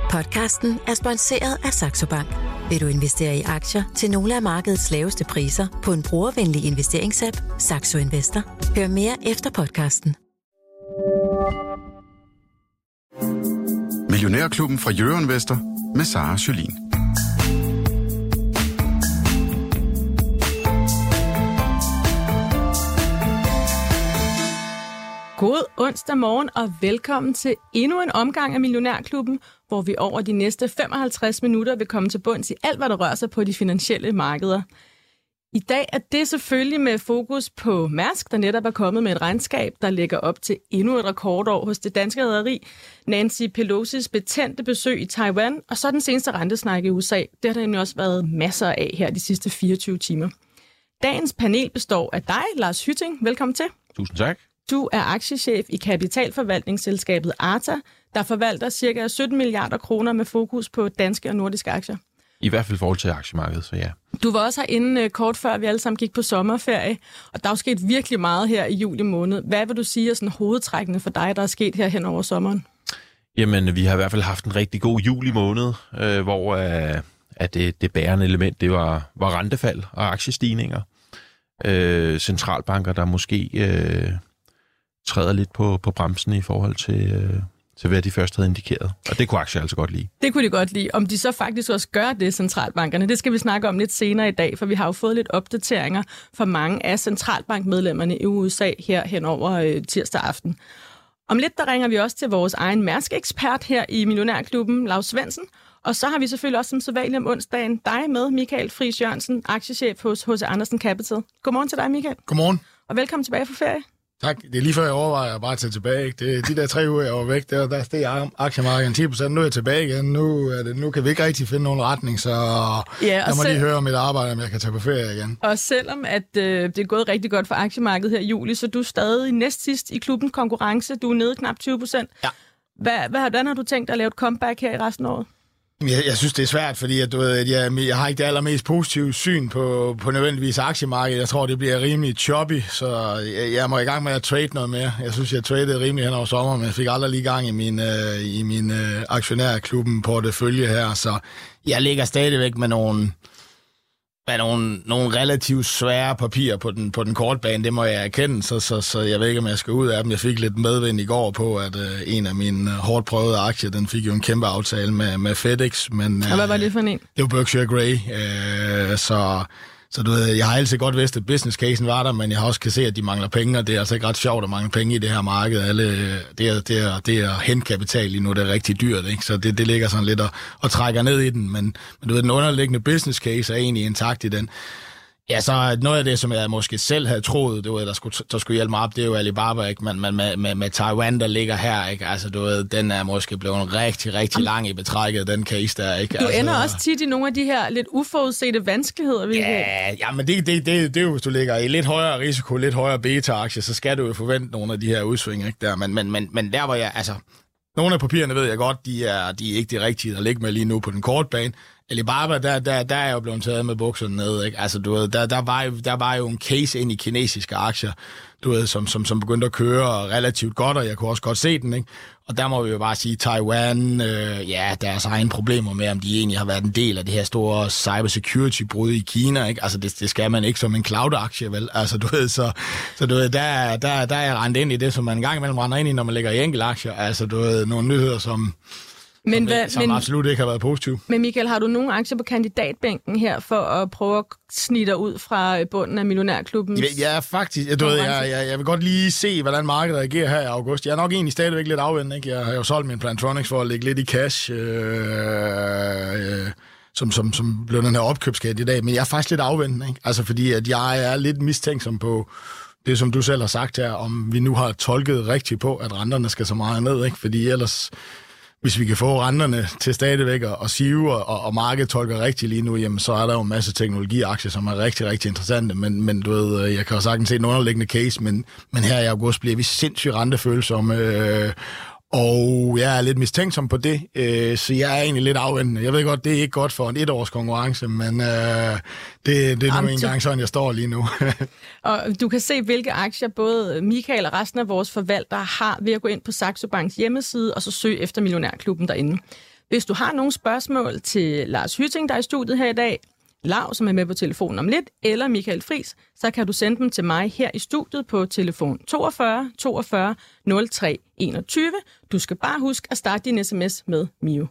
Podcasten er sponsoreret af Saxo Bank. Vil du investere i aktier til nogle af markedets laveste priser på en brugervenlig investeringsapp, Saxo Investor? Hør mere efter podcasten. Millionærklubben fra Euroinvestor med Sara Jolin. God onsdag morgen og velkommen til endnu en omgang af Millionærklubben, hvor vi over de næste 55 minutter vil komme til bunds i alt, hvad der rører sig på de finansielle markeder. I dag er det selvfølgelig med fokus på Mærsk, der netop er kommet med et regnskab, der lægger op til endnu et rekordår hos det danske rederi, Nancy Pelosi's betændte besøg i Taiwan, og så den seneste rentesnak i USA. Det har der nemlig også været masser af her de sidste 24 timer. Dagens panel består af dig, Lars Hytting. Velkommen til. Tusind tak. Du er aktiechef i kapitalforvaltningsselskabet Arta, der forvalter ca. 17 milliarder kroner med fokus på danske og nordiske aktier. I hvert fald i forhold til aktiemarkedet, så ja. Du var også herinde kort før, vi alle sammen gik på sommerferie, og der er jo sket virkelig meget her i juli måned. Hvad vil du sige er sådan hovedtrækkende for dig, der er sket her hen over sommeren? Jamen, vi har i hvert fald haft en rigtig god juli måned, hvor at det bærende element, det var rentefald og aktiestigninger. Centralbanker, der måske træder lidt på bremsen i forhold til hvad de først havde indikeret. Og det kunne aktier altså godt lide. Det kunne de godt lide. Om de så faktisk også gør det, centralbankerne, det skal vi snakke om lidt senere i dag, for vi har jo fået lidt opdateringer fra mange af centralbankmedlemmerne i USA her hen over tirsdag aften. Om lidt, der ringer vi også til vores egen Mærsk-ekspert her i Millionærklubben, Lars Svendsen. Og så har vi selvfølgelig også som sædvanligt om onsdagen dig med, Michael Friis Jørgensen, aktiechef hos H.C. Andersen Capital. Godmorgen til dig, Michael. Godmorgen. Og velkommen tilbage fra ferie. Tak. Det er lige før jeg overvejer at bare tage tilbage. Ikke? Det er de der 3 uger, jeg var væk, der steg aktiemarkedet 10%. Nu er jeg tilbage igen. Nu kan vi ikke rigtig finde nogen retning, så jeg må lige høre om mit arbejde, om jeg kan tage på ferie igen. Og selvom at det er gået rigtig godt for aktiemarkedet her i juli, så du er stadig næstsidst i klubbens konkurrence. Du er nede knap 20%. Ja. Hvordan har du tænkt at lave et comeback her i resten af året? Jeg synes, det er svært, fordi jeg har ikke det allermest positive syn på nødvendigvis aktiemarkedet. Jeg tror, det bliver rimelig choppy, så jeg må i gang med at trade noget mere. Jeg synes, jeg tradede rimelig hen over sommer, men jeg fik aldrig lige gang i min aktionærklubben portefølje her, så jeg ligger stadigvæk med nogle relativt svære papirer på den korte bane, det må jeg erkende, så jeg ved ikke, om jeg skal ud af dem. Jeg fik lidt medvind i går på, at en af mine hårdt prøvede aktier, den fik jo en kæmpe aftale med FedEx. Men, og hvad var det for en? Det var Berkshire Grey, så du ved, jeg har altid godt vidst, at business casen var der, men jeg har også kan se, at de mangler penge, og det er altså ikke ret sjovt at mangle penge i det her marked. Det er hentkapital lige nu, det er rigtig dyrt, ikke? Så det ligger sådan lidt og trækker ned i den, men du ved, den underliggende business case er egentlig intakt i den. Ja, så noget af det, som jeg måske selv havde troet, det var, der skulle hjælpe mig op, det er jo Alibaba, ikke? Men med Taiwan, der ligger her, ikke? Altså, du ved, den er måske blevet rigtig, rigtig lang i betrækket, den case der, ikke? Du ender også tit i nogle af de her lidt uforudsete vanskeligheder, Ja, men det er jo, hvis du ligger i lidt højere risiko, lidt højere beta-aktie, så skal du jo forvente nogle af de her udsving, ikke? Der, men der var jeg, altså, nogle af papirerne ved jeg godt, de er ikke de rigtige at ligge med lige nu på den korte bane. Alibaba, der er jo blevet taget med bukserne ned, ikke? Altså, du ved, der var jo en case ind i kinesiske aktier, du ved, som begyndte at køre relativt godt, og jeg kunne også godt se den, ikke? Og der må vi jo bare sige, Taiwan, deres egne problemer med, om de egentlig har været en del af det her store cybersecurity-brud i Kina, ikke? Altså, det skal man ikke som en cloud-aktie, vel? Altså, du ved, så du ved, der er jeg rendt ind i det, som man en gang imellem render ind i, når man lægger i enkelte aktier. Altså, du ved, nogle nyheder, som absolut ikke har været positiv. Men Michael, har du nogle aktier på kandidatbænken her for at prøve at snige ud fra bunden af Millionærklubben? Ja, faktisk. Jeg vil godt lige se, hvordan markedet reagerer her i august. Jeg er nok egentlig stadigvæk lidt afvendt, ikke? Jeg har jo solgt min Plantronics for at lægge lidt i cash, som blev den her opkøbskat i dag. Men jeg er faktisk lidt afvendt, ikke? Altså fordi, at jeg er lidt mistænksom på det, som du selv har sagt her, om vi nu har tolket rigtigt på, at renterne skal så meget ned, ikke? Fordi ellers, hvis vi kan få renterne til stadigvæk at sive, og markedet tolker rigtigt lige nu, jamen, så er der jo en masse teknologiaktier, som er rigtig, rigtig interessante. Men du ved, jeg kan jo sagtens se en underliggende case, men her i august bliver vi sindssygt rentefølsomme, og jeg er lidt mistænksom på det, så jeg er egentlig lidt afventende. Jeg ved godt, det er ikke godt for en etårs konkurrence, men det er nu engang sådan, jeg står lige nu. Og du kan se, hvilke aktier både Michael og resten af vores forvaltere har ved at gå ind på Saxo Banks hjemmeside, og så søge efter Millionærklubben derinde. Hvis du har nogle spørgsmål til Lars Hytting, der er i studiet her i dag, Lav, som er med på telefonen om lidt, eller Michael Friis, så kan du sende dem til mig her i studiet på telefon 42 42 03 21. Du skal bare huske at starte din sms med Mio.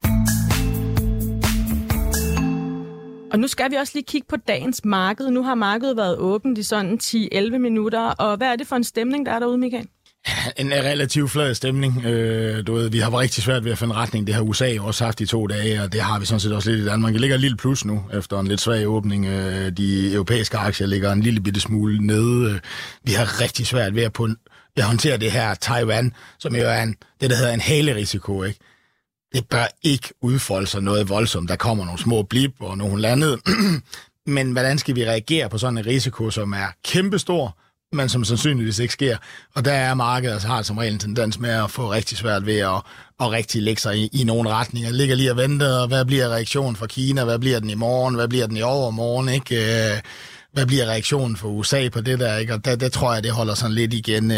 Og nu skal vi også lige kigge på dagens marked. Nu har markedet været åbent i sådan 10-11 minutter. Og hvad er det for en stemning, der er derude, Michael? En relativt flad stemning. Du ved, vi har været rigtig svært ved at finde retning. Det har USA jo også haft i 2 dage, og det har vi sådan set også lidt i Danmark. Det ligger et lille plus nu, efter en lidt svag åbning. De europæiske aktier ligger en lille bitte smule nede. Vi har rigtig svært ved at håndtere det her Taiwan, som jo er det, der hedder en halerisiko, ikke? Det bør ikke udfolde sig noget voldsomt. Der kommer nogle små blip og nogle landet. Men hvordan skal vi reagere på sådan en risiko, som er kæmpestor, men som sandsynligvis ikke sker? Og der er markedet, altså har som regel en tendens med at få rigtig svært ved at rigtig lægge sig i nogle retninger. Det ligger lige og venter, og hvad bliver reaktionen fra Kina? Hvad bliver den i morgen? Hvad bliver den i overmorgen? Ikke? Hvad bliver reaktionen fra USA på det der? Ikke? Og der tror jeg, det holder sådan lidt igen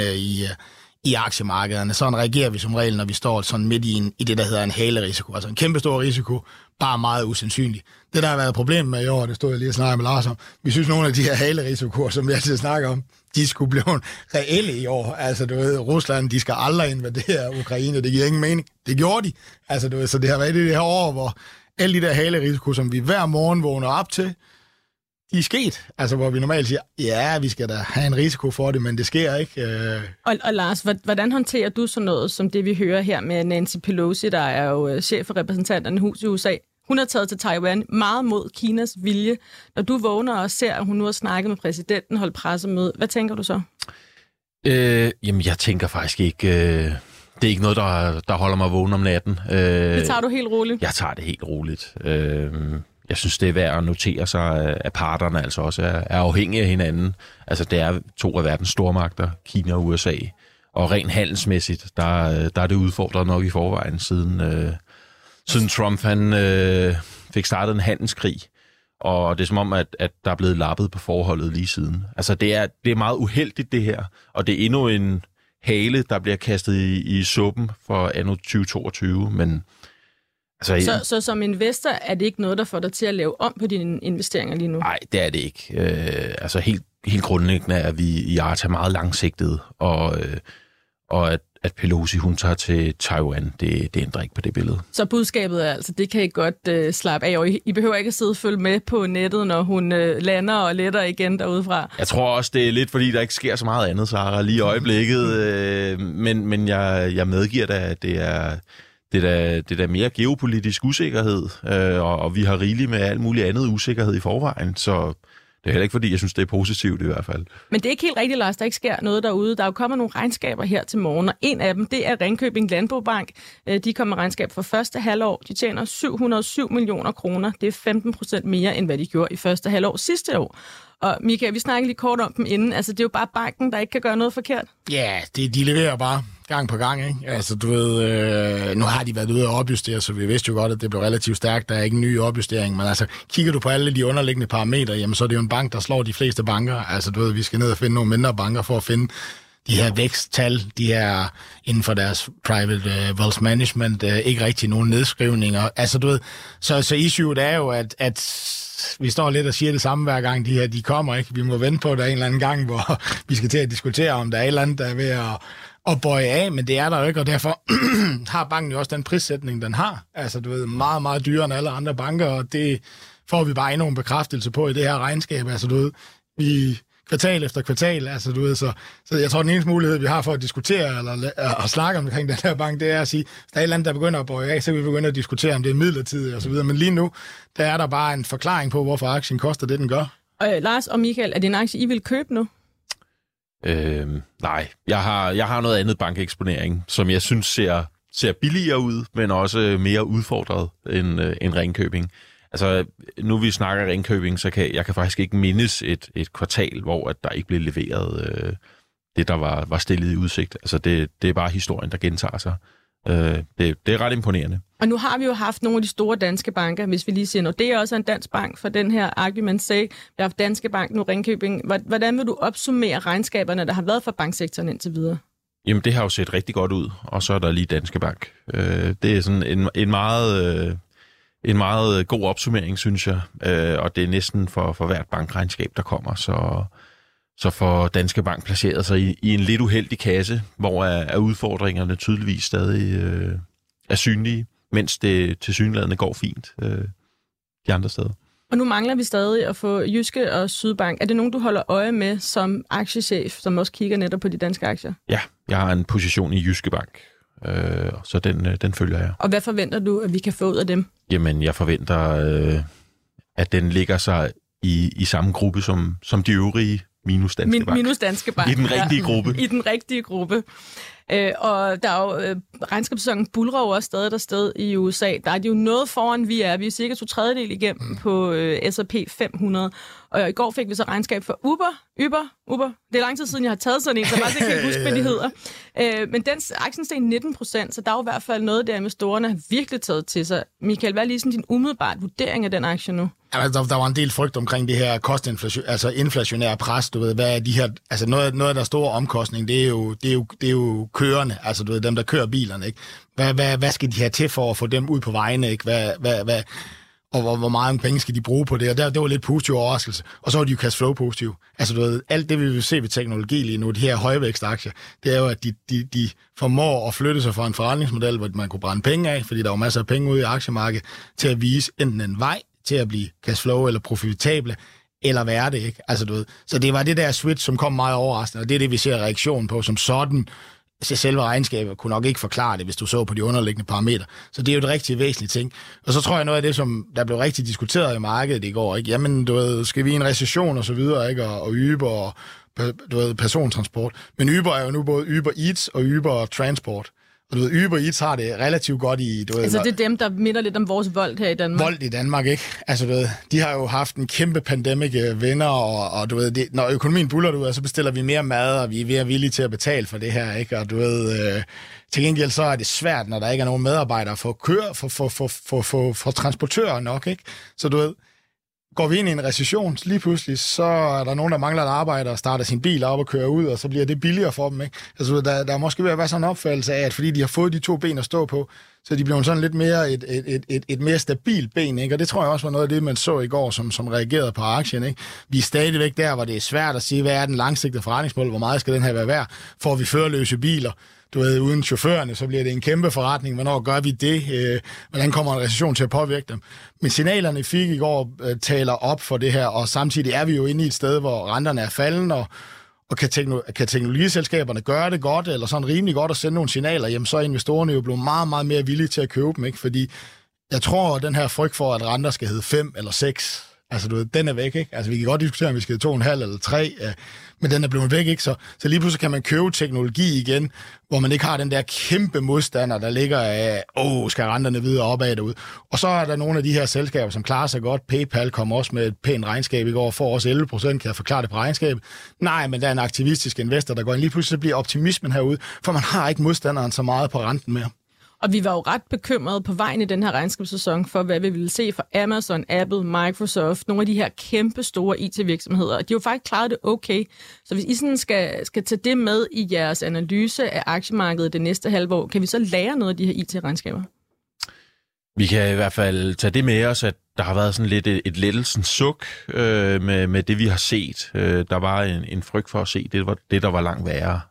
i aktiemarkederne. Sådan reagerer vi som regel, når vi står sådan midt i det, der hedder en halerisiko. Altså en kæmpestor risiko, bare meget usandsynlig. Det, der har været problemet med i år, det stod jeg lige og snakkede med Lars om. Vi synes, nogle af de her halerisikoer, som vi altid snakker om, de skulle blive reelle i år. Altså, du ved, Rusland, de skal aldrig invadere Ukraine. Det giver ingen mening. Det gjorde de. Altså, du ved, så det har været det her år, hvor alle de der halerisikoer, som vi hver morgen vågner op til, de er sket. Altså, hvor vi normalt siger, ja, vi skal da have en risiko for det, men det sker ikke. Og Lars, hvordan håndterer du sådan noget, som det vi hører her med Nancy Pelosi, der er jo chef for repræsentanterne hus i USA? Hun er taget til Taiwan meget mod Kinas vilje. Når du vågner og ser, at hun nu har snakket med præsidenten, holdt pressemøde, hvad tænker du så? Jamen, jeg tænker faktisk ikke... Det er ikke noget, der holder mig vågen om natten. Det tager du helt roligt? Jeg tager det helt roligt. Jeg synes, det er værd at notere sig, at parterne altså også er afhængige af hinanden. Altså, det er 2 af verdens stormagter, Kina og USA. Og rent handelsmæssigt, der er det udfordret nok i forvejen, siden Trump fik startet en handelskrig. Og det er som om, at der er blevet lappet på forholdet lige siden. Altså, det er meget uheldigt, det her. Og det er endnu en hale, der bliver kastet i suppen for anno 2022, men... Altså, så som investor er det ikke noget, der får dig til at lave om på dine investeringer lige nu? Nej, det er det ikke. Altså helt grundlæggende er vi i Arta meget langsigtede, og at Pelosi hun tager til Taiwan, det ændrer ikke på det billede. Så budskabet er altså, det kan I godt slappe af, og I behøver ikke at sidde og følge med på nettet, når hun lander og letter igen derudefra? Jeg tror også, det er lidt, fordi der ikke sker så meget andet, Sarah, lige i øjeblikket, men jeg medgiver da, at det er der mere geopolitisk usikkerhed, og vi har rigeligt med alt muligt andet usikkerhed i forvejen, så det er heller ikke, fordi jeg synes, det er positivt i hvert fald. Men det er ikke helt rigtigt, Lars, der ikke sker noget derude. Der er jo kommet nogle regnskaber her til morgen, og en af dem, det er Ringkøbing Landbobank. De kommer med regnskab for første halvår. De tjener 707 millioner kroner. Det er 15% mere, end hvad de gjorde i første halvår sidste år. Og Michael, vi snakkede lige kort om dem inden. Altså, det er jo bare banken, der ikke kan gøre noget forkert. Ja, de leverer bare gang på gang, ikke? Altså, du ved, nu har de været ude og opjustere, så vi vidste jo godt, at det blev relativt stærkt. Der er ikke en ny opjustering, men altså, kigger du på alle de underliggende parametre, jamen, så er det jo en bank, der slår de fleste banker. Altså, du ved, vi skal ned og finde nogle mindre banker for at finde de her væksttal, de her inden for deres private wealth management, ikke rigtig nogen nedskrivninger. Altså, du ved, så issue er jo, at vi står lidt og siger det samme hver gang, de kommer, ikke? Vi må vente på, at der er en eller anden gang, hvor vi skal til at diskutere, om der er et eller andet, der er ved at bøje af, men det er der jo ikke, og derfor har banken jo også den prissætning, den har. Altså, du ved, meget, meget dyrere end alle andre banker, og det får vi bare endnu en bekræftelse på i det her regnskab. Altså, du ved, vi kvartal efter kvartal, altså, du ved, så jeg tror, den eneste mulighed, vi har for at diskutere eller at snakke omkring den her bank, det er at sige, hvis der er et eller andet, der begynder at bøje af, så kan vi begynde at diskutere, om det er midlertidigt og så videre. Men lige nu, der er der bare en forklaring på, hvorfor aktien koster det, den gør. Lars og Michael, er det en aktie, I vil købe nu? Nej, jeg har noget andet bankeksponering, som jeg synes ser billigere ud, men også mere udfordret end Ringkøbing. Altså, nu vi snakker Ringkøbing, så kan jeg faktisk ikke mindes et kvartal, hvor at der ikke blev leveret det, der var stillet i udsigt. Altså, det er bare historien, der gentager sig. Det er ret imponerende. Og nu har vi jo haft nogle af de store danske banker, hvis vi lige siger noget. Det er også en dansk bank for den her argument sake. Vi har haft Danske Bank, nu Ringkøbing. Hvordan vil du opsummere regnskaberne, der har været for banksektoren indtil videre? Jamen, det har jo set rigtig godt ud, og så er der lige Danske Bank. Det er sådan en meget god opsummering, synes jeg, og det er næsten for hvert bankregnskab, der kommer, så får Danske Bank placeret sig i en lidt uheldig kasse, hvor er udfordringerne tydeligvis stadig er synlige, mens det tilsyneladende går fint de andre steder. Og nu mangler vi stadig at få Jyske og Sydbank. Er det nogen, du holder øje med som aktiechef, som også kigger netop på de danske aktier? Ja, jeg har en position i Jyske Bank, så den følger jeg. Og hvad forventer du, at vi kan få ud af dem? Jamen, jeg forventer, at den ligger sig i samme gruppe som de øvrige minus Danske Bank. Minus Danske Bank. I den rigtige gruppe. I den rigtige gruppe. Og der er jo regnskabssæsonen buldrer jo også stadig der sted i USA. Der er de jo noget foran vi er. Vi er cirka 2/3 igennem på S&P 500. Og i går fik vi så regnskab for Uber. Det er lang tid siden, jeg har taget sådan en, så jeg faktisk ikke kan huske, hvad de hedder. Men den aktien steg 19%, så der er jo i hvert fald noget, der investorerne har virkelig taget til sig. Michael, hvad er lige sådan din umiddelbart vurdering af den aktie nu? Altså, der var en del frygt omkring det her kostinflation, altså inflationære pres, du ved, hvad er de her, altså noget af der store omkostning, det er jo kørende, altså du ved, dem der kører bilerne, ikke? Hvad skal de have til for at få dem ud på vejene, ikke? Og hvor meget penge skal de bruge på det? Og det var lidt positiv overraskelse. Og så var de jo cash flow positive. Altså du ved, alt det vi vil se ved teknologi lige nu, de her højvækstaktier, det er jo, at de formår at flytte sig fra en forretningsmodel, hvor man kunne brænde penge af, fordi der var masser af penge ude i aktiemarkedet, til at vise enten en vej til at blive cashflow eller profitable, eller være det, ikke? Altså, du ved. Så det var det der switch, som kom meget overraskende, og det er det, vi ser reaktionen på som sådan. Så selve regnskabet kunne nok ikke forklare det, hvis du så på de underliggende parametre. Så det er jo et rigtig væsentligt ting. Og så tror jeg noget af det, som der blev rigtig diskuteret i markedet i går, ikke? Jamen, du ved, skal vi i en recession og så videre, ikke? Og Uber og du ved, persontransport. Men Uber er jo nu både Uber Eats og Uber Transport. Og du ved, Uber Eats har det relativt godt i... Du ved, altså det er dem, der minder lidt om vores Volt her i Danmark. Volt i Danmark, ikke? Altså du ved, de har jo haft en kæmpe pandemic venner, og du ved, når økonomien buller ud, så bestiller vi mere mad, og vi er villige til at betale for det her, ikke? Og du ved, til gengæld så er det svært, når der ikke er nogen medarbejdere for transportører nok, ikke? Så du ved, går vi ind i en recession, lige pludselig, så er der nogen, der mangler et arbejde og starter sin bil op og kører ud, og så bliver det billigere for dem, ikke? Altså, der er måske ved at være sådan en opfattelse af, at fordi de har fået de 2 ben at stå på, så de bliver sådan lidt mere et mere stabilt ben, ikke? Og det tror jeg også var noget af det, man så i går, som reagerede på aktien, ikke? Vi er stadigvæk der, hvor det er svært at sige, hvad er den langsigtede forretningsmål, hvor meget skal den her være værd? Får vi førerløse biler? Du ved, uden chaufførerne, så bliver det en kæmpe forretning. Hvornår gør vi det? Hvordan kommer en recession til at påvirke dem? Men signalerne, vi fik i går, taler op for det her, og samtidig er vi jo inde i et sted, hvor renterne er faldende, og kan teknologiselskaberne gøre det godt, eller sådan rimelig godt at sende nogle signaler, jamen så er investorerne jo blevet meget, meget mere villige til at købe dem, ikke? Fordi jeg tror, at den her frygt for, at renter skal hedde 5 eller 6, altså du ved, den er væk, ikke? Altså vi kan godt diskutere, om vi skal hedde 2,5 eller 3, men den er blevet væk, ikke? Så lige pludselig kan man købe teknologi igen, hvor man ikke har den der kæmpe modstander, der ligger af, skal renterne videre opad derude. Og så er der nogle af de her selskaber, som klarer sig godt. PayPal kom også med et pænt regnskab i går, får også 11%, kan jeg forklare det på regnskabet. Nej, men der er en aktivistisk investor, der går ind. Lige pludselig så bliver optimismen herude, for man har ikke modstanderen så meget på renten mere. Og vi var jo ret bekymrede på vejen i den her regnskabssæson for, hvad vi ville se fra Amazon, Apple, Microsoft, nogle af de her kæmpe store IT-virksomheder. Og de har jo faktisk klaret det okay. Så hvis I sådan skal tage det med i jeres analyse af aktiemarkedet det næste halvår, kan vi så lære noget af de her IT-regnskaber? Vi kan i hvert fald tage det med os, at der har været sådan lidt et lettelsens suk med det, vi har set. Der var en frygt for at se, det var det, der var langt værre.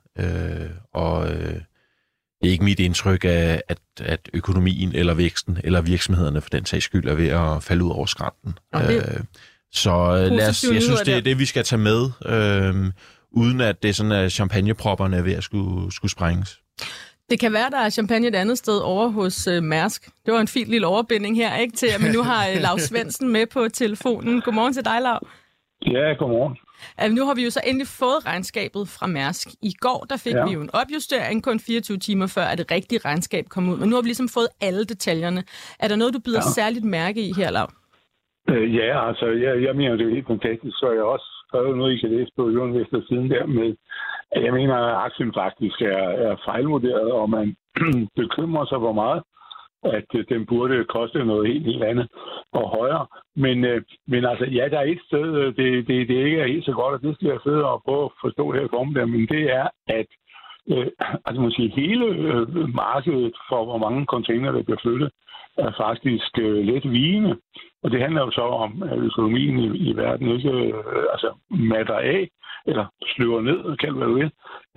Det er ikke mit indtryk af, at økonomien eller væksten eller virksomhederne for den sags skyld er ved at falde ud over skrænten. Jeg synes, det er det, vi skal tage med, uden at det er sådan, at champagnepropperne er ved at skulle sprænges. Det kan være, der er champagne et andet sted over hos Mærsk. Det var en fin lille overbinding her, ikke? Til at man nu har Lav Svendsen med på telefonen. Godmorgen til dig, Lav. Ja, godmorgen. Nu har vi jo så endelig fået regnskabet fra Mærsk. I går der fik vi jo en opjustering kun 24 timer før, at det rigtige regnskab kom ud. Men nu har vi ligesom fået alle detaljerne. Er der noget, du bider særligt mærke i her, Lav? Ja, altså jeg mener, det er helt fantastisk. Så jeg har også skrevet noget, I kan læse på Jørgen siden der med, at jeg mener, at aktien faktisk er fejlvurderet, og man bekymrer sig hvor meget, at den burde koste noget helt andet og højere. Men altså, ja, der er et sted, det ikke er helt så godt, og det skal jeg sidde og prøve at forstå her i formiddag, men det er, at altså man siger, hele markedet for, hvor mange container, der bliver flyttet, er faktisk lidt vigende. Og det handler jo så om, at økonomien i verden ikke matter af, eller sløver ned, kald hvad du vil.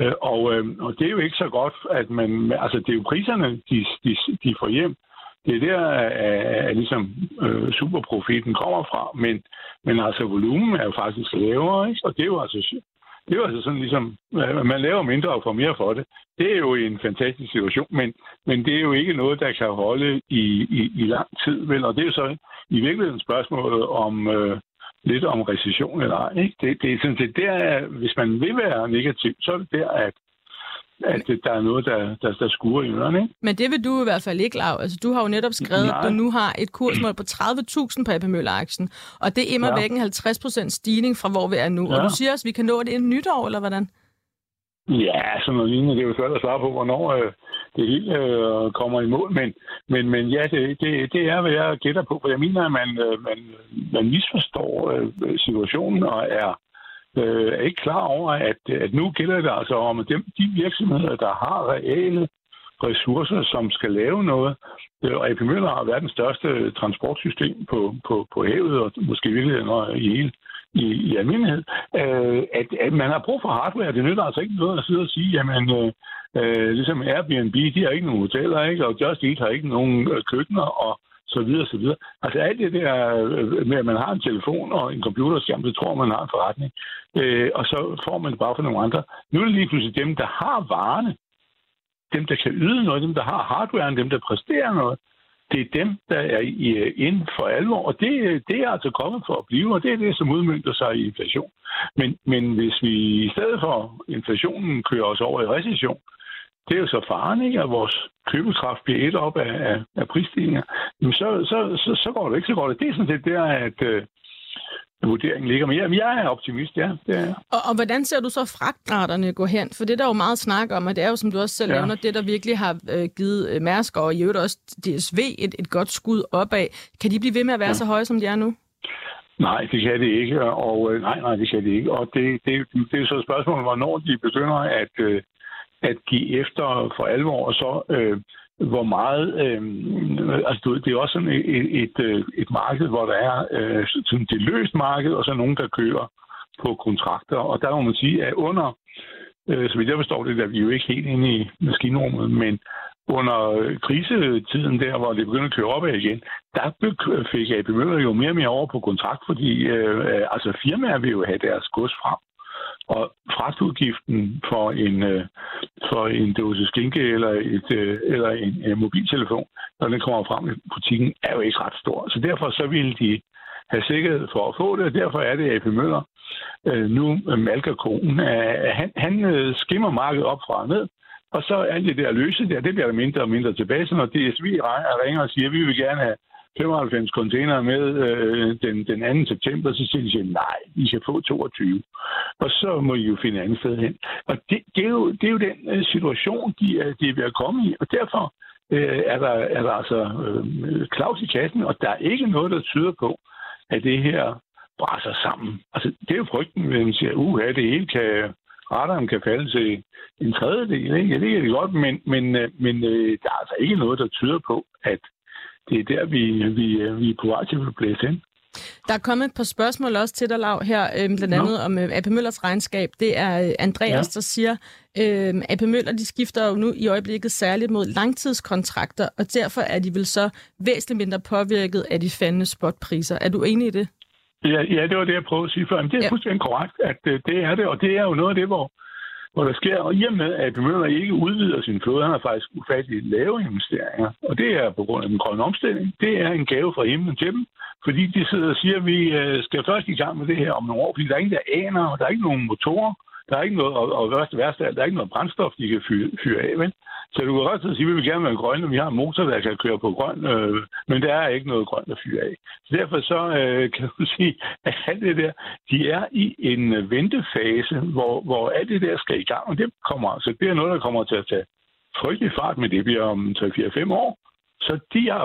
Og det er jo ikke så godt, at man... Altså, det er jo priserne, de får hjem. Det er der, at ligesom superprofiten kommer fra. Men altså, volumen er jo faktisk lavere, ikke? Og det er jo altså sådan ligesom, man laver mindre og får mere for det. Det er jo en fantastisk situation, men det er jo ikke noget, der kan holde i lang tid, vel? Og det er jo så i virkeligheden spørgsmålet om lidt om recession eller ej, ikke? Det er sådan set der, hvis man vil være negativ, så er det der, at der er noget, der skuer i ørerne, ikke? Men det vil du i hvert fald ikke, Lav. Altså, du har jo netop skrevet, at du nu har et kursmål på 30.000 på AP Møller-aktien, og det er immer væk en 50% stigning fra, hvor vi er nu. Ja. Og du siger også, at vi kan nå det inden nytår, eller hvordan? Ja, sådan noget lignende. Det er jo svært at svare på, hvornår det hele kommer i mål. Men ja, det er, hvad jeg gætter på. For jeg mener, at man misforstår situationen og er ikke klar over, at nu gælder det altså om, at de virksomheder, der har reelle ressourcer, som skal lave noget, og AP Møller har verdens største transportsystem på havet, og måske virkelig i almindelighed, at man har brug for hardware. Det nytter altså ikke noget at sidde og sige, jamen, ligesom Airbnb, de har ikke nogen hoteller, ikke? Og Just Eat har ikke nogen køkkener, og så videre, så videre. Altså alt det der med, at man har en telefon og en computerskærm, det tror man har en forretning, og så får man det bare for nogle andre. Nu er det lige pludselig dem, der har varerne, dem, der kan yde noget, dem, der har hardwaren, dem, der præsterer noget. Det er dem, der er inden for alvor, og det er altså kommet for at blive, og det er det, som udmønter sig i inflation. Men hvis vi i stedet for inflationen kører os over i recession, det er jo så faren, ikke? At vores købekraft bliver et op af prisstigninger. Men så går det ikke så godt. Det er sådan set der, at vurderingen ligger. Men jeg er optimist, ja. Det er. Og hvordan ser du så fragtraterne gå hen? For det der er jo meget snak om, at det er jo, som du også selv nævner, det der virkelig har givet Mærsk og i øvrigt også DSV et godt skud opad. Kan de blive ved med at være så høje, som de er nu? Nej, det kan det ikke. Og nej, det kan det ikke. Og det er jo så et spørgsmål, hvornår de begynder at give efter for alvor, og så hvor meget... det er også sådan et marked, hvor der er sådan det løst marked, og så nogen, der kører på kontrakter. Og der må man sige, at under... så vidt jeg forstår det, der vi jo ikke helt inde i maskinrummet, men under krisetiden der, hvor det begyndte at køre opad igen, der fik AP Møller jo mere og mere over på kontrakt, fordi firmaer vil jo have deres gods frem. Og fragtudgiften for en dåse skinke eller en mobiltelefon, når den kommer frem i butikken, er jo ikke ret stor. Så derfor så vil de have sikkerhed for at få det, og derfor er det AP Møller nu malker konen. Han skimmer markedet op fra og ned, og så alt det der løse der, det bliver der mindre og mindre tilbage. Så når DSV ringer og siger, at vi vil gerne have 95 containere med den 2. september, så siger de, nej, I kan få 22. Og så må I jo finde andet sted hen. Og det er jo den situation, de er ved at komme i. Og derfor er der altså klaus i kassen, og der er ikke noget, der tyder på, at det her brænder sammen. Altså, det er jo frygten, når man siger, det hele radaren kan falde til en tredjedel. Ikke? Det er det godt, men der er altså ikke noget, der tyder på, at det er der, vi er på vej til at blæse hen. Der er kommet et par spørgsmål også til dig, Lav, her, blandt andet om AP Møllers regnskab. Det er Andreas, der siger, AP Møller, de skifter jo nu i øjeblikket særligt mod langtidskontrakter, og derfor er de vel så væsentligt mindre påvirket af de faldende spotpriser. Er du enig i det? Ja, det var det, jeg prøvede at sige før. Men det er fuldstændig korrekt, at det er det, og det er jo noget af det, hvor der sker, og i og med, at AP Møller ikke udvider sin flåde, han har faktisk ufatteligt lave investeringer, og det er på grund af den grønne omstilling. Det er en gave fra himlen til dem, fordi de sidder og siger, at vi skal først i gang med det her om nogle år, fordi der er ingen, der aner, og der er ikke nogen motorer, der er ikke noget, og værste af, der er ikke noget brændstof, de kan fyre af, vel? Så du kan godt sige, at vi vil gerne være grønne, og vi har en motor, der kan køre på grøn, men der er ikke noget grønt at fyre af. Så derfor så kan du sige, at alt det der, de er i en ventefase, hvor alt det der skal i gang, og det er noget, der kommer til at tage frygtelig fart, men det bliver om 3-4-5 år. Så de har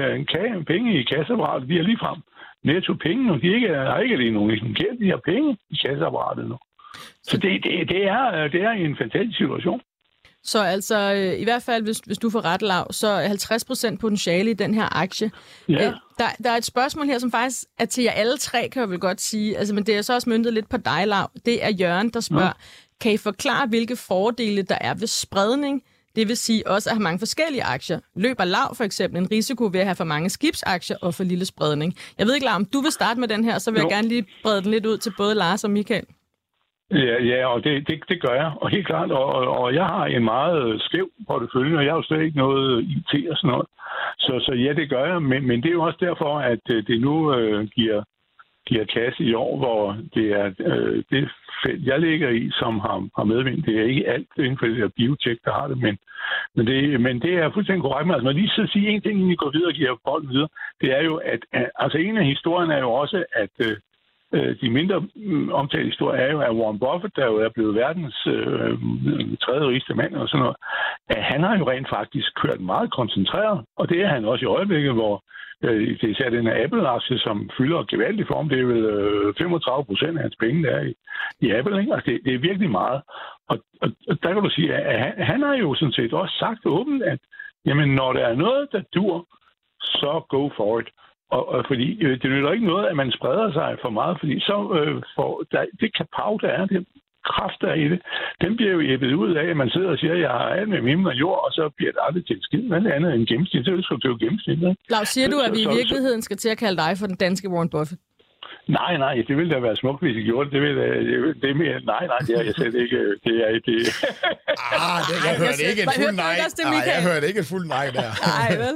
penge i kasseapparatet, de er ligefrem netto penge, og de har ikke lige nogen gæld, de har penge i kasseapparatet nu. Så det er en fantastisk situation. Så altså, i hvert fald, hvis du får ret, Lav, så er 50% potentiale i den her aktie. Ja. Der er et spørgsmål her, som faktisk er til jer alle tre, kan jeg vel godt sige. Altså, men det er så også møntet lidt på dig, Lav. Det er Jørgen, der spørger, kan I forklare, hvilke fordele der er ved spredning? Det vil sige også at have mange forskellige aktier. Løber Lav for eksempel en risiko ved at have for mange skibsaktier og for lille spredning? Jeg ved ikke, Lav, om du vil starte med den her, så vil jeg gerne lige brede den lidt ud til både Lars og Michael. Ja, og det gør jeg, og helt klart. Og jeg har en meget skæv portefølje, og jeg har jo slet ikke noget IT og sådan noget. Så ja, det gør jeg, men det er jo også derfor, at det nu giver kasse i år, hvor det er det felt, jeg ligger i, som har medvind. Det er ikke alt inden for det der biotech, der har det, men det er fuldstændig korrekt. Men altså, man lige så sige en ting, inden I går videre og giver folk videre, det er jo, at altså en af historierne er jo også, at de mindre omtalte historier er jo, at Warren Buffett, der jo er blevet verdens tredje rigeste mand og sådan noget, at han har jo rent faktisk kørt meget koncentreret, og det er han også i øjeblikket, hvor det er især den her Apple-aktie, som fylder gevaldigt form. Det er vel 35% af hans penge, der er i Apple. Ikke? Altså, det er virkelig meget. Og der kan du sige, at han har jo sådan set også sagt åbent, at jamen, når der er noget, der dur, så go for it. Og fordi det nytter ikke noget, at man spreder sig for meget, fordi så det kapav, der er, det kraft, der er i det, den bliver jo æbbet ud af, at man sidder og siger, at jeg har alt med himmel og jord, og så bliver det aldrig til et skid. Hvad er andet end gennemsnit? Så er det jo gennemsnit. Lars, siger du, at vi i virkeligheden skal til at kalde dig for den danske Warren Buffett? Nej, det ville da være smukt, hvis I gjorde det. Det er mere, nej, det er jeg slet ikke. Det er ikke det. Jeg hørte ikke et fuld nej. Jeg hørte ikke et fuld nej der. Nej, vel?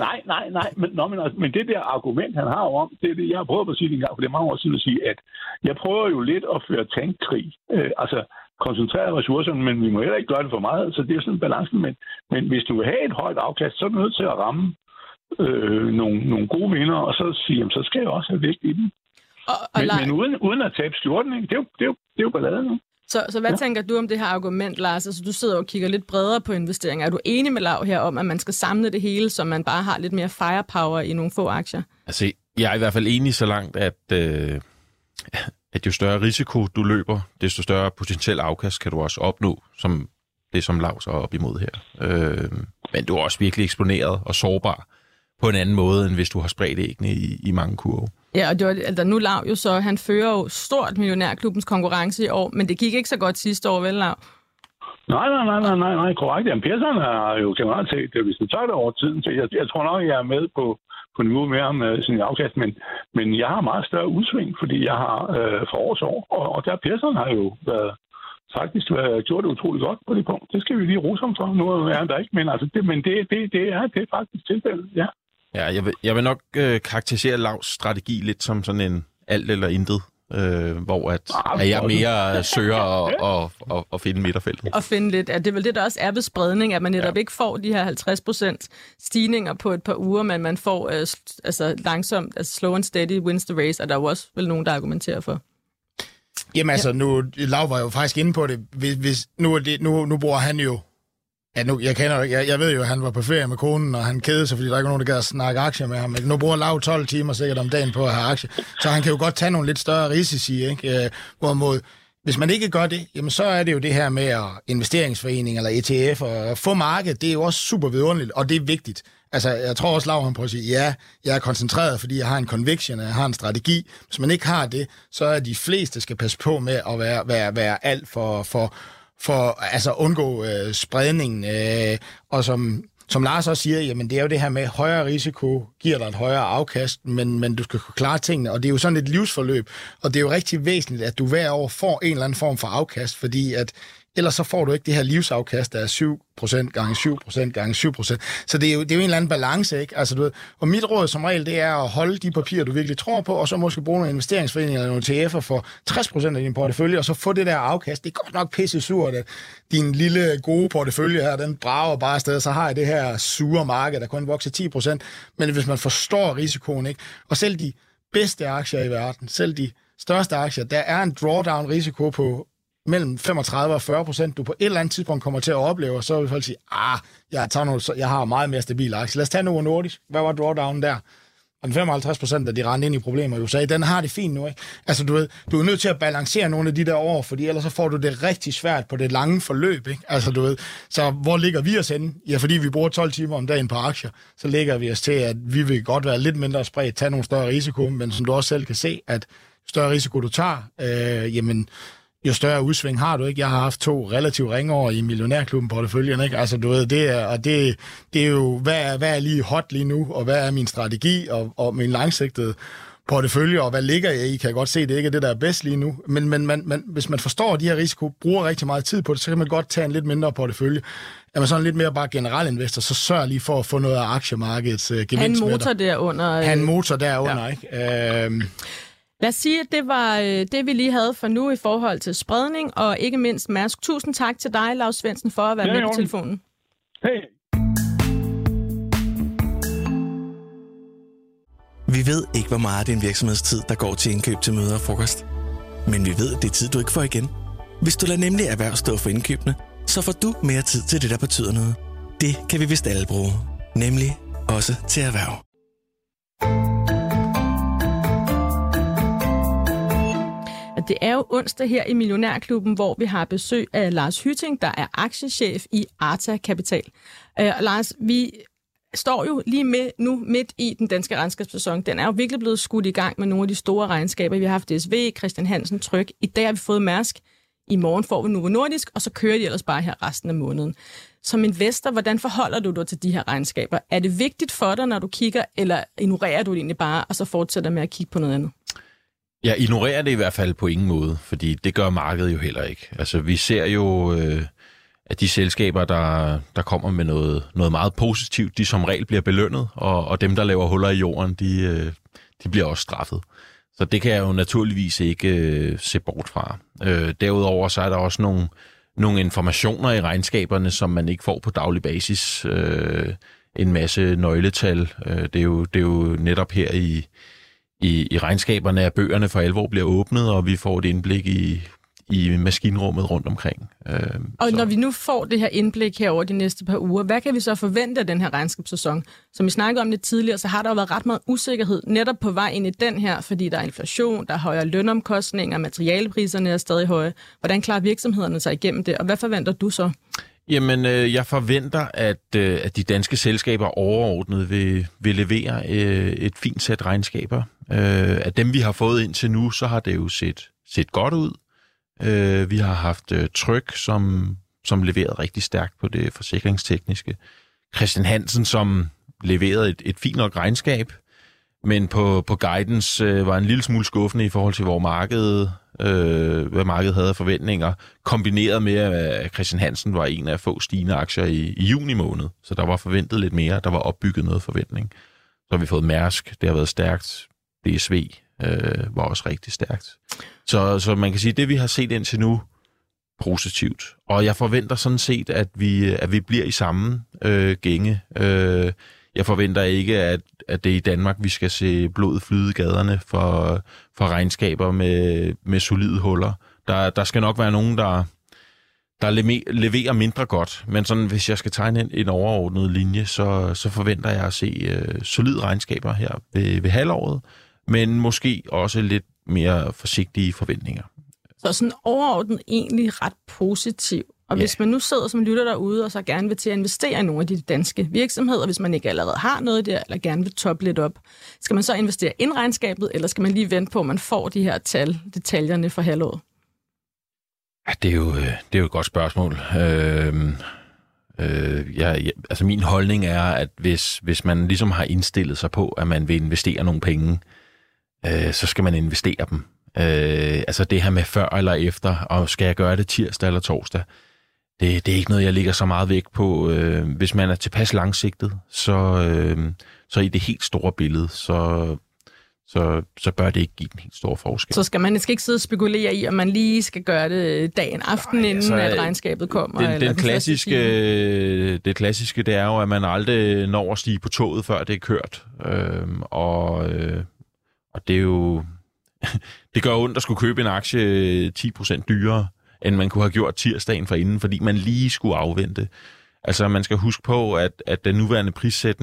Nej. Men det der argument, han har om, det er det, jeg har prøvet at sige en gang, for det er mange år siden at sige, at jeg prøver jo lidt at føre tankkrig. Altså koncentrere ressourcerne, men vi må heller ikke gøre det for meget, så det er sådan en balance. Men hvis du vil have et højt afkast, så er du nødt til at ramme nogle gode vinder, og så sige, jamen, så skal jeg også have vægt i den. Men uden at tabe skjorten, ikke? Det er jo balladen nu. Så hvad tænker du om det her argument, Lars? Altså, du sidder og kigger lidt bredere på investeringer. Er du enig med Lav her om, at man skal samle det hele, så man bare har lidt mere firepower i nogle få aktier? Altså, jeg er i hvert fald enig så langt, at jo større risiko du løber, desto større potentiel afkast kan du også opnå, som det som Lav så er op imod her. Men du er også virkelig eksponeret og sårbar på en anden måde, end hvis du har spredt æggene i mange kurve. Ja, og det var, altså, nu Lav jo så, han fører jo stort Millionærklubbens konkurrence i år, men det gik ikke så godt sidste år, vel, Lav? Nej, korrekt. Jamen, Persson er jo generelt set, hvis du tager det over tiden, så jeg tror nok, jeg er med på niveau mere med sin afkast, men jeg har meget større udsving, fordi jeg har for års år, og der Persson har jo faktisk gjort det utroligt godt på det punkt. Det skal vi lige rose ham for. Nu er han der ikke, men altså, det er faktisk tilfældet, ja. Ja, jeg vil nok karakterisere Lavs strategi lidt som sådan en alt eller intet, hvor at jeg mere søger at finde midterfeltet. Og finde lidt. Ja, det er vel det, der også er ved spredning, at man netop ikke får de her 50% stigninger på et par uger, men man får langsomt, slow and steady wins the race, og der er jo også vel nogen, der argumenterer for. Jamen altså, Lav var jo faktisk inde på det. Nu bruger han jo... Ja, jeg ved jo, at han var på ferie med konen, og han kedede sig, fordi der ikke var nogen, der gad at snakke aktier med ham. Men nu bruger Lav 12 timer sikkert om dagen på at have aktier. Så han kan jo godt tage nogle lidt større risici, ikke? Hvorimod, hvis man ikke gør det, jamen så er det jo det her med investeringsforening eller ETF og få markedet. Det er jo også super vidunderligt, og det er vigtigt. Altså, jeg tror også, Lav han prøver at sige, ja, jeg er koncentreret, fordi jeg har en conviction, og jeg har en strategi. Hvis man ikke har det, så er de fleste skal passe på med at være alt for altså undgå spredningen. Og som Lars også siger, jamen det er jo det her med højere risiko, giver dig et højere afkast, men du skal kunne klare tingene, og det er jo sådan et livsforløb, og det er jo rigtig væsentligt, at du hver år får en eller anden form for afkast, fordi at ellers så får du ikke det her livsafkast, der er 7% gange 7% gange 7%. Så det er jo en eller anden balance, ikke? Altså, du ved, og mit råd som regel, det er at holde de papirer, du virkelig tror på, og så måske bruge nogle investeringsforeninger eller nogle TF'er for 60% af din portefølje, og så få det der afkast. Det er godt nok pisse surt, at din lille gode portefølje her, den brager bare afsted, så har jeg det her sure marked, der kun vokser 10%. Men hvis man forstår risikoen, ikke? Og selv de bedste aktier i verden, selv de største aktier, der er en drawdown-risiko på mellem 35 og 40%, du på et eller andet tidspunkt kommer til at opleve, og så vil folk sige, jeg har meget mere stabil aktie. Lad os tage Novo Nordisk. Hvad var drawdown der? og 55% af de rendte ind i problemer i USA, den har det fint nu, ikke? Altså, du er nødt til at balancere nogle af de der år, fordi ellers så får du det rigtig svært på det lange forløb, ikke? Altså, så hvor ligger vi os henne? Ja, fordi vi bruger 12 timer om dagen på aktier, så ligger vi os til, at vi vil godt være lidt mindre spredt, tage nogle større risiko, men som du også selv kan se, at større risiko du tager, jamen, jo større udsving har du, ikke? Jeg har haft 2 relativt ringeår i millionærklubben porteføljen, ikke? Altså, det er jo, hvad er lige hot lige nu, og hvad er min strategi, og min langsigtede portefølje, og hvad ligger jeg i? Kan jeg godt se, det ikke er det, der er bedst lige nu. Men hvis man forstår de her risiko, bruger rigtig meget tid på det, så kan man godt tage en lidt mindre portefølje. Er man sådan lidt mere bare generel investor, så sørg lige for at få noget af aktiemarkedets gevinst med dig. Han motor derunder. Han motor derunder, ja. Ikke? Lad os sige, at det var det, vi lige havde for nu i forhold til spredning, og ikke mindst Mærsk. Tusind tak til dig, Lars Svendsen, for at være med på telefonen. Hej. Vi ved ikke, hvor meget af din virksomhedstid, der går til indkøb til møder og frokost. Men vi ved, at det er tid, du ikke får igen. Hvis du lader nemlig erhverv stå for indkøbene, så får du mere tid til det, der betyder noget. Det kan vi vist alle bruge. Nemlig også til erhverv. Det er jo onsdag her i Millionærklubben, hvor vi har besøg af Lars Hytting, der er aktiechef i Arta Kapital. Og Lars, vi står jo lige midt i den danske regnskabssæson. Den er jo virkelig blevet skudt i gang med nogle af de store regnskaber. Vi har haft DSV, Christian Hansen, Tryg. I dag har vi fået Mærsk. I morgen får vi Novo Nordisk, og så kører de ellers bare her resten af måneden. Som investor, hvordan forholder du dig til de her regnskaber? Er det vigtigt for dig, når du kigger, eller ignorerer du det egentlig bare, og så fortsætter med at kigge på noget andet? Jeg ignorerer det i hvert fald på ingen måde, fordi det gør markedet jo heller ikke. Altså, vi ser jo, at de selskaber, der kommer med noget meget positivt, de som regel bliver belønnet, og dem, der laver huller i jorden, de bliver også straffet. Så det kan jeg jo naturligvis ikke se bort fra. Derudover så er der også nogle informationer i regnskaberne, som man ikke får på daglig basis. En masse nøgletal. Det er jo netop her i regnskaberne, at bøgerne for alvor bliver åbnet, og vi får et indblik i maskinrummet rundt omkring. Og når vi nu får det her indblik her over de næste par uger, hvad kan vi så forvente af den her regnskabssæson? Som vi snakkede om lidt tidligere, så har der jo været ret meget usikkerhed netop på vej ind i den her, fordi der er inflation, der er højere lønomkostninger, materialepriserne er stadig høje. Hvordan klarer virksomhederne sig igennem det, og hvad forventer du så? Jamen, jeg forventer, at de danske selskaber overordnet vil levere et fint sæt regnskaber. Af dem, vi har fået indtil nu, så har det jo set godt ud. Vi har haft Tryg, som leverede rigtig stærkt på det forsikringstekniske. Christian Hansen, som leverede et fint nok regnskab, men på guidance var en lille smule skuffende i forhold til, hvad markedet havde af forventninger, kombineret med, at Christian Hansen var en af få stigende aktier i juni måned. Så der var forventet lidt mere, der var opbygget noget forventning. Så har vi fået Mærsk, det har været stærkt. DSV var også rigtig stærkt. Så man kan sige, at det vi har set indtil nu, positivt. Og jeg forventer sådan set, at vi bliver i samme gænge. Jeg forventer ikke, at det er i Danmark, vi skal se blodet flyde i gaderne for regnskaber med solide huller. Der skal nok være nogen, der leverer mindre godt. Men sådan, hvis jeg skal tegne en overordnet linje, så forventer jeg at se solide regnskaber her ved halvåret, men måske også lidt mere forsigtige forventninger. Så sådan overordnet egentlig ret positiv. Og hvis man nu sidder som lytter derude, og så gerne vil til at investere i nogle af de danske virksomheder, hvis man ikke allerede har noget der, eller gerne vil toppe lidt op, skal man så investere ind i regnskabet, eller skal man lige vente på, at man får de her detaljerne for halvåret? Ja, det er jo et godt spørgsmål. Altså min holdning er, at hvis man ligesom har indstillet sig på, at man vil investere nogle penge, så skal man investere dem. Altså det her med før eller efter, og skal jeg gøre det tirsdag eller torsdag, det er ikke noget, jeg lægger så meget vægt på. Hvis man er tilpas langsigtet, så i det helt store billede, så bør det ikke give en helt stor forskel. Så skal man ikke sidde og spekulere i, om man lige skal gøre det dagen aften, inden at regnskabet kommer? Det klassiske, det er jo, at man aldrig når at stige på toget, før det er kørt. Og det er jo... Det gør ondt at skulle købe en aktie 10% dyrere, end man kunne have gjort tirsdagen forinden, fordi man lige skulle afvente. Altså, man skal huske på, at den nuværende prissætning,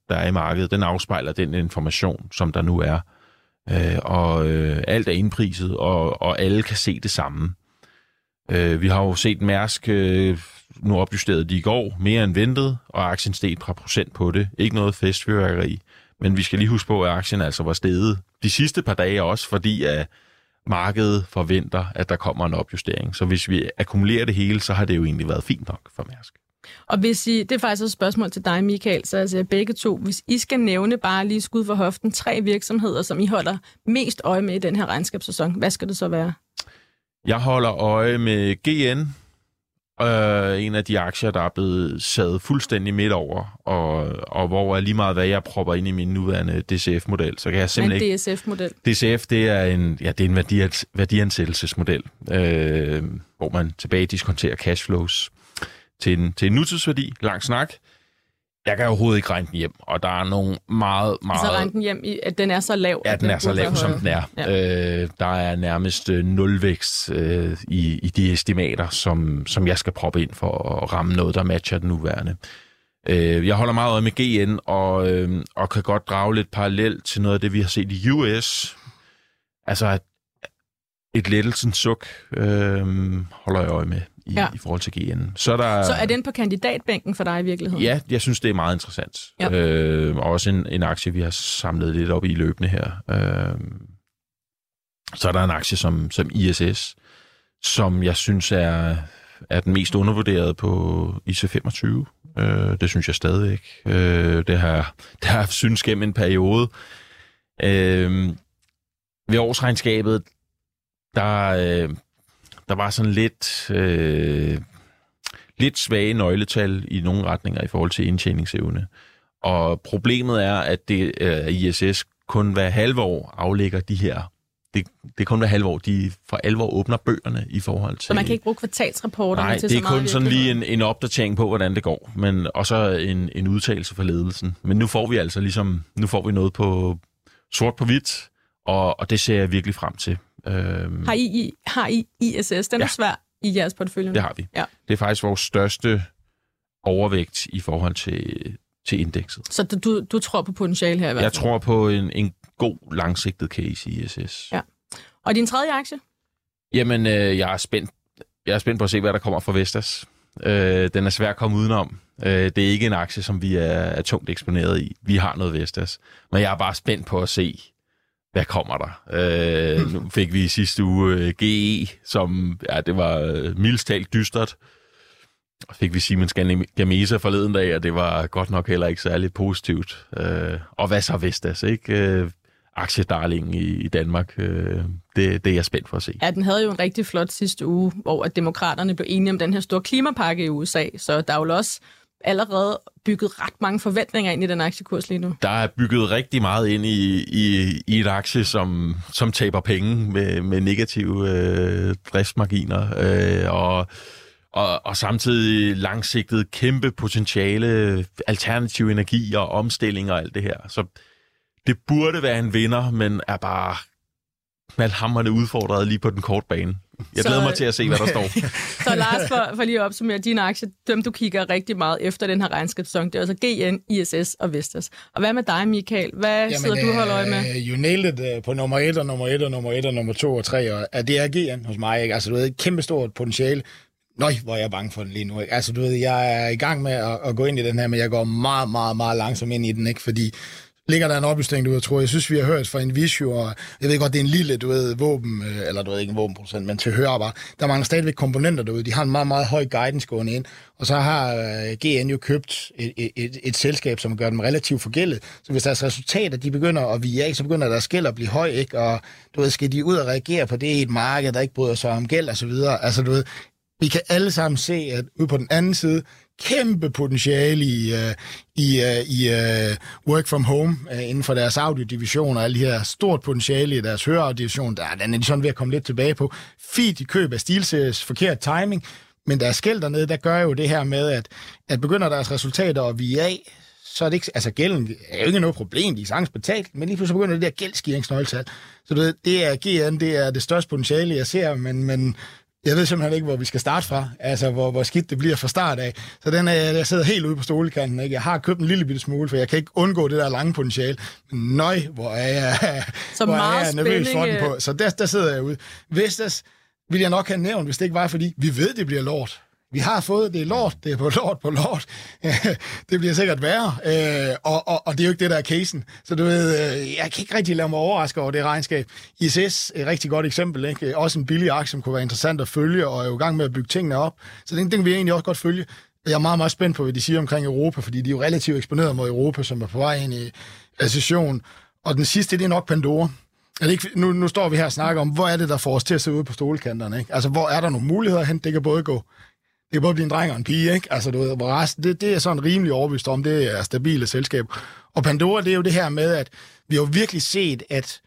der er i markedet, den afspejler den information, som der nu er. Alt er indpriset, og alle kan se det samme. Vi har jo set Mærsk, nu opjusterede de i går, mere end ventet, og aktien steg et par procent på det. Ikke noget festfyrværkeri, men vi skal lige huske på, at aktien altså var steget de sidste par dage også, fordi at markedet forventer, at der kommer en opjustering. Så hvis vi akkumulerer det hele, så har det jo egentlig været fint nok for Mærsk. Og hvis I, det er faktisk et spørgsmål til dig, Michael, så altså begge to, hvis I skal nævne bare lige skud for hoften 3 virksomheder, som I holder mest øje med i den her regnskabssæson, hvad skal det så være? Jeg holder øje med GN, en af de aktier, der er blevet sadet fuldstændig midt over, og hvor er lige meget, hvad jeg propper ind i min nuværende DCF-model, så kan jeg simpelthen ikke... DCF-model? DCF, det er en værdiansættelsesmodel, hvor man tilbage diskonterer cashflows til en nutidsværdi, lang snak. Jeg kan overhovedet ikke regne den hjem, og der er nogle meget... Altså regne den hjem, at den er så lav? Ja, den er så lav, som den er. Ja. Der er nærmest nulvækst i de estimater, som jeg skal proppe ind for at ramme noget, der matcher den nuværende. Jeg holder meget øje med GN, og kan godt drage lidt parallelt til noget af det, vi har set i US. Altså et lettelsens suk holder jeg øje med i forhold til GN. Så er den på kandidatbænken for dig i virkeligheden? Ja, jeg synes, det er meget interessant. Ja. Også en aktie, vi har samlet lidt op i løbende her. Så er der en aktie som ISS, som jeg synes er den mest undervurderede på IC25. Det synes jeg stadigvæk. Det har synes gennem en periode. Ved årsregnskabet, der var sådan lidt svage nøgletal i nogle retninger i forhold til indtjeningsevne. Og problemet er, at ISS kun hver halve år aflægger de her. Det er kun hver halve år, de for alvor åbner bøgerne i forhold til... Så man kan ikke bruge kvartalsrapporterne til så meget? Nej, det er kun sådan lige en opdatering på, hvordan det går. Og så en udtalelse for ledelsen. Men nu får vi altså noget på sort på hvidt, og det ser jeg virkelig frem til. Har I ISS? Den er svær i jeres portefølje? Det har vi. Ja. Det er faktisk vores største overvægt i forhold til indekset. Så du tror på potentiale her i hvert fald? Jeg tror på en god langsigtet case i ISS. Ja. Og din tredje aktie? Jamen, jeg er spændt på at se, hvad der kommer fra Vestas. Den er svær at komme udenom. Det er ikke en aktie, som vi er tungt eksponeret i. Vi har noget Vestas. Men jeg er bare spændt på at se, hvad kommer der? Nu fik vi i sidste uge GE, som det var mildest talt dystert. Fik vi Siemens Gamesa forleden dag, og det var godt nok heller ikke særlig positivt. Og hvad så Vestas, ikke? Aktiedarling i Danmark. Det er jeg spændt for at se. Ja, den havde jo en rigtig flot sidste uge, hvor demokraterne blev enige om den her store klimapakke i USA, så der er jo også allerede bygget ret mange forventninger ind i den aktiekurs lige nu. Der er bygget rigtig meget ind i et aktie, som taber penge med negative driftsmarginer, og samtidig langsigtet kæmpe potentiale, alternativ energi og omstilling og alt det her. Så det burde være en vinder, men er bare knaldhamrende udfordret lige på den korte bane. Jeg glæder mig til at se, hvad der står. Så Lars, for lige at opsummere dine aktier, dem du kigger rigtig meget efter den her regnskabssæson, det er altså GN, ISS og Vestas. Og hvad med dig, Michael? Hvad sidder du og holder øje med? You nailed it på nummer 1 og nummer 1 og nummer 1 og nummer 2 og 3. Og det er GN hos mig, ikke? Altså, du ved, et kæmpe stort potentiale. Nøj, hvor er jeg bange for den lige nu, ikke? Altså, du ved, jeg er i gang med at gå ind i den her, men jeg går meget, meget, meget langsomt ind i den, ikke? Fordi ligger der en opjustering, du ved, tror jeg. Jeg synes, vi har hørt fra Invisio, og jeg ved godt, det er en lille, du ved, våben, eller du ved ikke en våbenproducent, men til høreapparat. Der mangler stadigvæk komponenter derude. De har en meget, meget høj guidance gående ind. Og så har GN jo købt et selskab, som gør dem relativt forgældet. Så hvis deres resultater, de begynder at vige af, så begynder deres gæld at blive høj, ikke? Og du ved, skal de ud og reagere på det i et marked, der ikke bryder sig om gæld og så videre. Altså, du ved, vi kan alle sammen se, at ude på den anden side, kæmpe potentiale i work from home inden for deres audiodivision, og alle de her stort potentiale i deres høreaudivision, den er de sådan ved at komme lidt tilbage på. Fint i køb af SteelSeries, forkert timing, men deres gæld dernede, der gør jo det her med, at begynder deres resultater at vige af, så er det ikke, altså gælden er jo ikke noget problem, de er sagtens betalt, men lige pludselig begynder det der gældsskiringsnøgletal. Så det er GN, det er det største potentiale, jeg ser, men Jeg ved simpelthen ikke, hvor vi skal starte fra. Altså, hvor skidt det bliver fra start af. Så jeg sidder helt ude på stolekanten. Ikke? Jeg har købt en lille bitte smule, for jeg kan ikke undgå det der lange potentiale. Men nøj, hvor er jeg nervøs for den på. Så der sidder jeg ude. Vestas ville jeg nok have nævnt, hvis det ikke var, fordi vi ved, det bliver lort. Vi har fået, det er lort, det er på lort. Det bliver sikkert værre, og det er jo ikke det, der er casen. Så du ved, jeg kan ikke rigtig lade mig overraske over det regnskab. ISS er et rigtig godt eksempel, ikke? Også en billig aktie, som kunne være interessant at følge, og er jo i gang med at bygge tingene op. Så den kan vi egentlig også godt følge. Jeg er meget, meget spændt på, hvad de siger omkring Europa, fordi de er jo relativt eksponeret mod Europa, som er på vej ind i recession. Og den sidste, det er nok Pandora. Nu står vi her og snakker om, hvor er det, der får os til at se ud på stolekanterne, ikke? Altså, hvor er der nogle muligheder hen? Det kan både blive en dreng og en pige, ikke? Altså, du ved, hvor resten, det er sådan rimelig overbevist om, det er stabile selskab. Og Pandora, det er jo det her med, at vi har virkelig set, at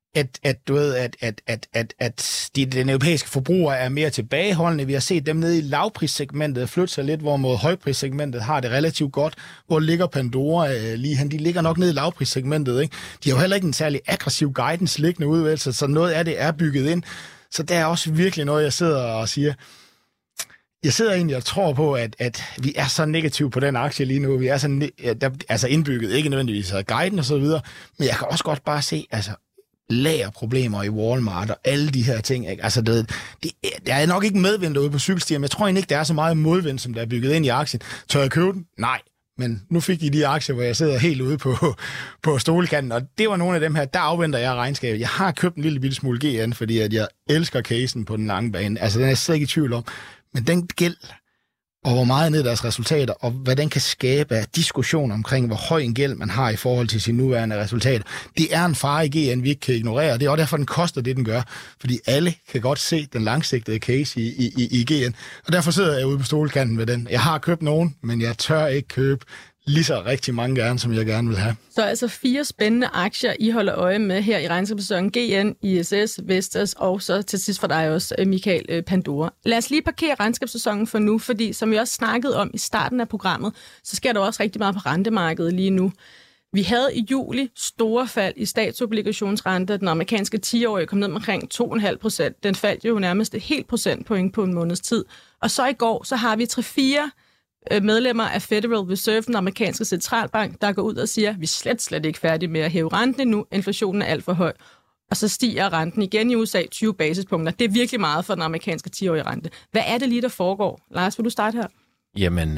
den europæiske forbruger er mere tilbageholdende. Vi har set dem nede i lavprissegmentet flytte sig lidt, hvor mod højprissegmentet har det relativt godt. Hvor ligger Pandora lige hen? De ligger nok nede i lavprissegmentet, ikke? De har jo heller ikke en særlig aggressiv guidance liggende ud, så noget af det er bygget ind. Så der er også virkelig noget, jeg sidder og siger. Jeg sidder egentlig og tror på, at vi er så negative på den aktie lige nu. Vi er så indbygget, ikke nødvendigvis af guiden og så videre, men jeg kan også godt bare se, altså lagerproblemer i Walmart og alle de her ting. Ikke? Altså, der er nok ikke medvind derude på cykelstier, men jeg tror egentlig ikke, der er så meget modvind, som der er bygget ind i aktien. Tør jeg købe den? Nej. Men nu fik I de aktier, hvor jeg sidder helt ude på stolekanten, og det var nogle af dem her, der afventer jeg regnskabet. Jeg har købt en lille bitte smule GN, fordi at jeg elsker casen på den lange bane. Altså, den er jeg slet ikke i tvivl om. Men den gæld, og hvor meget ned deres resultater, og hvad den kan skabe af diskussion omkring, hvor høj en gæld man har i forhold til sine nuværende resultater, det er en fare i GN, vi ikke kan ignorere. Det er også derfor, den koster det, den gør. Fordi alle kan godt se den langsigtede case i GN. Og derfor sidder jeg ude på stolekanten med den. Jeg har købt nogen, men jeg tør ikke købe lige så rigtig mange gerne, som jeg gerne vil have. Så altså 4 spændende aktier, I holder øje med her i regnskabssæsonen. GN, ISS, Vestas og så til sidst for dig også, Michael, Pandora. Lad os lige parkere regnskabssæsonen for nu, fordi som vi også snakkede om i starten af programmet, så sker der også rigtig meget på rentemarkedet lige nu. Vi havde i juli store fald i statsobligationsrente. Den amerikanske 10-årige kom ned med omkring 2,5%. Den faldt jo nærmest et helt procentpoint på en måneds tid. Og så i går, så har vi 3-4 medlemmer af Federal Reserve, den amerikanske centralbank, der går ud og siger, at vi er slet ikke færdige med at hæve renten endnu. Inflationen er alt for høj. Og så stiger renten igen i USA 20 basispunkter. Det er virkelig meget for den amerikanske 10-årige rente. Hvad er det lige, der foregår? Lars, vil du starte her? Jamen,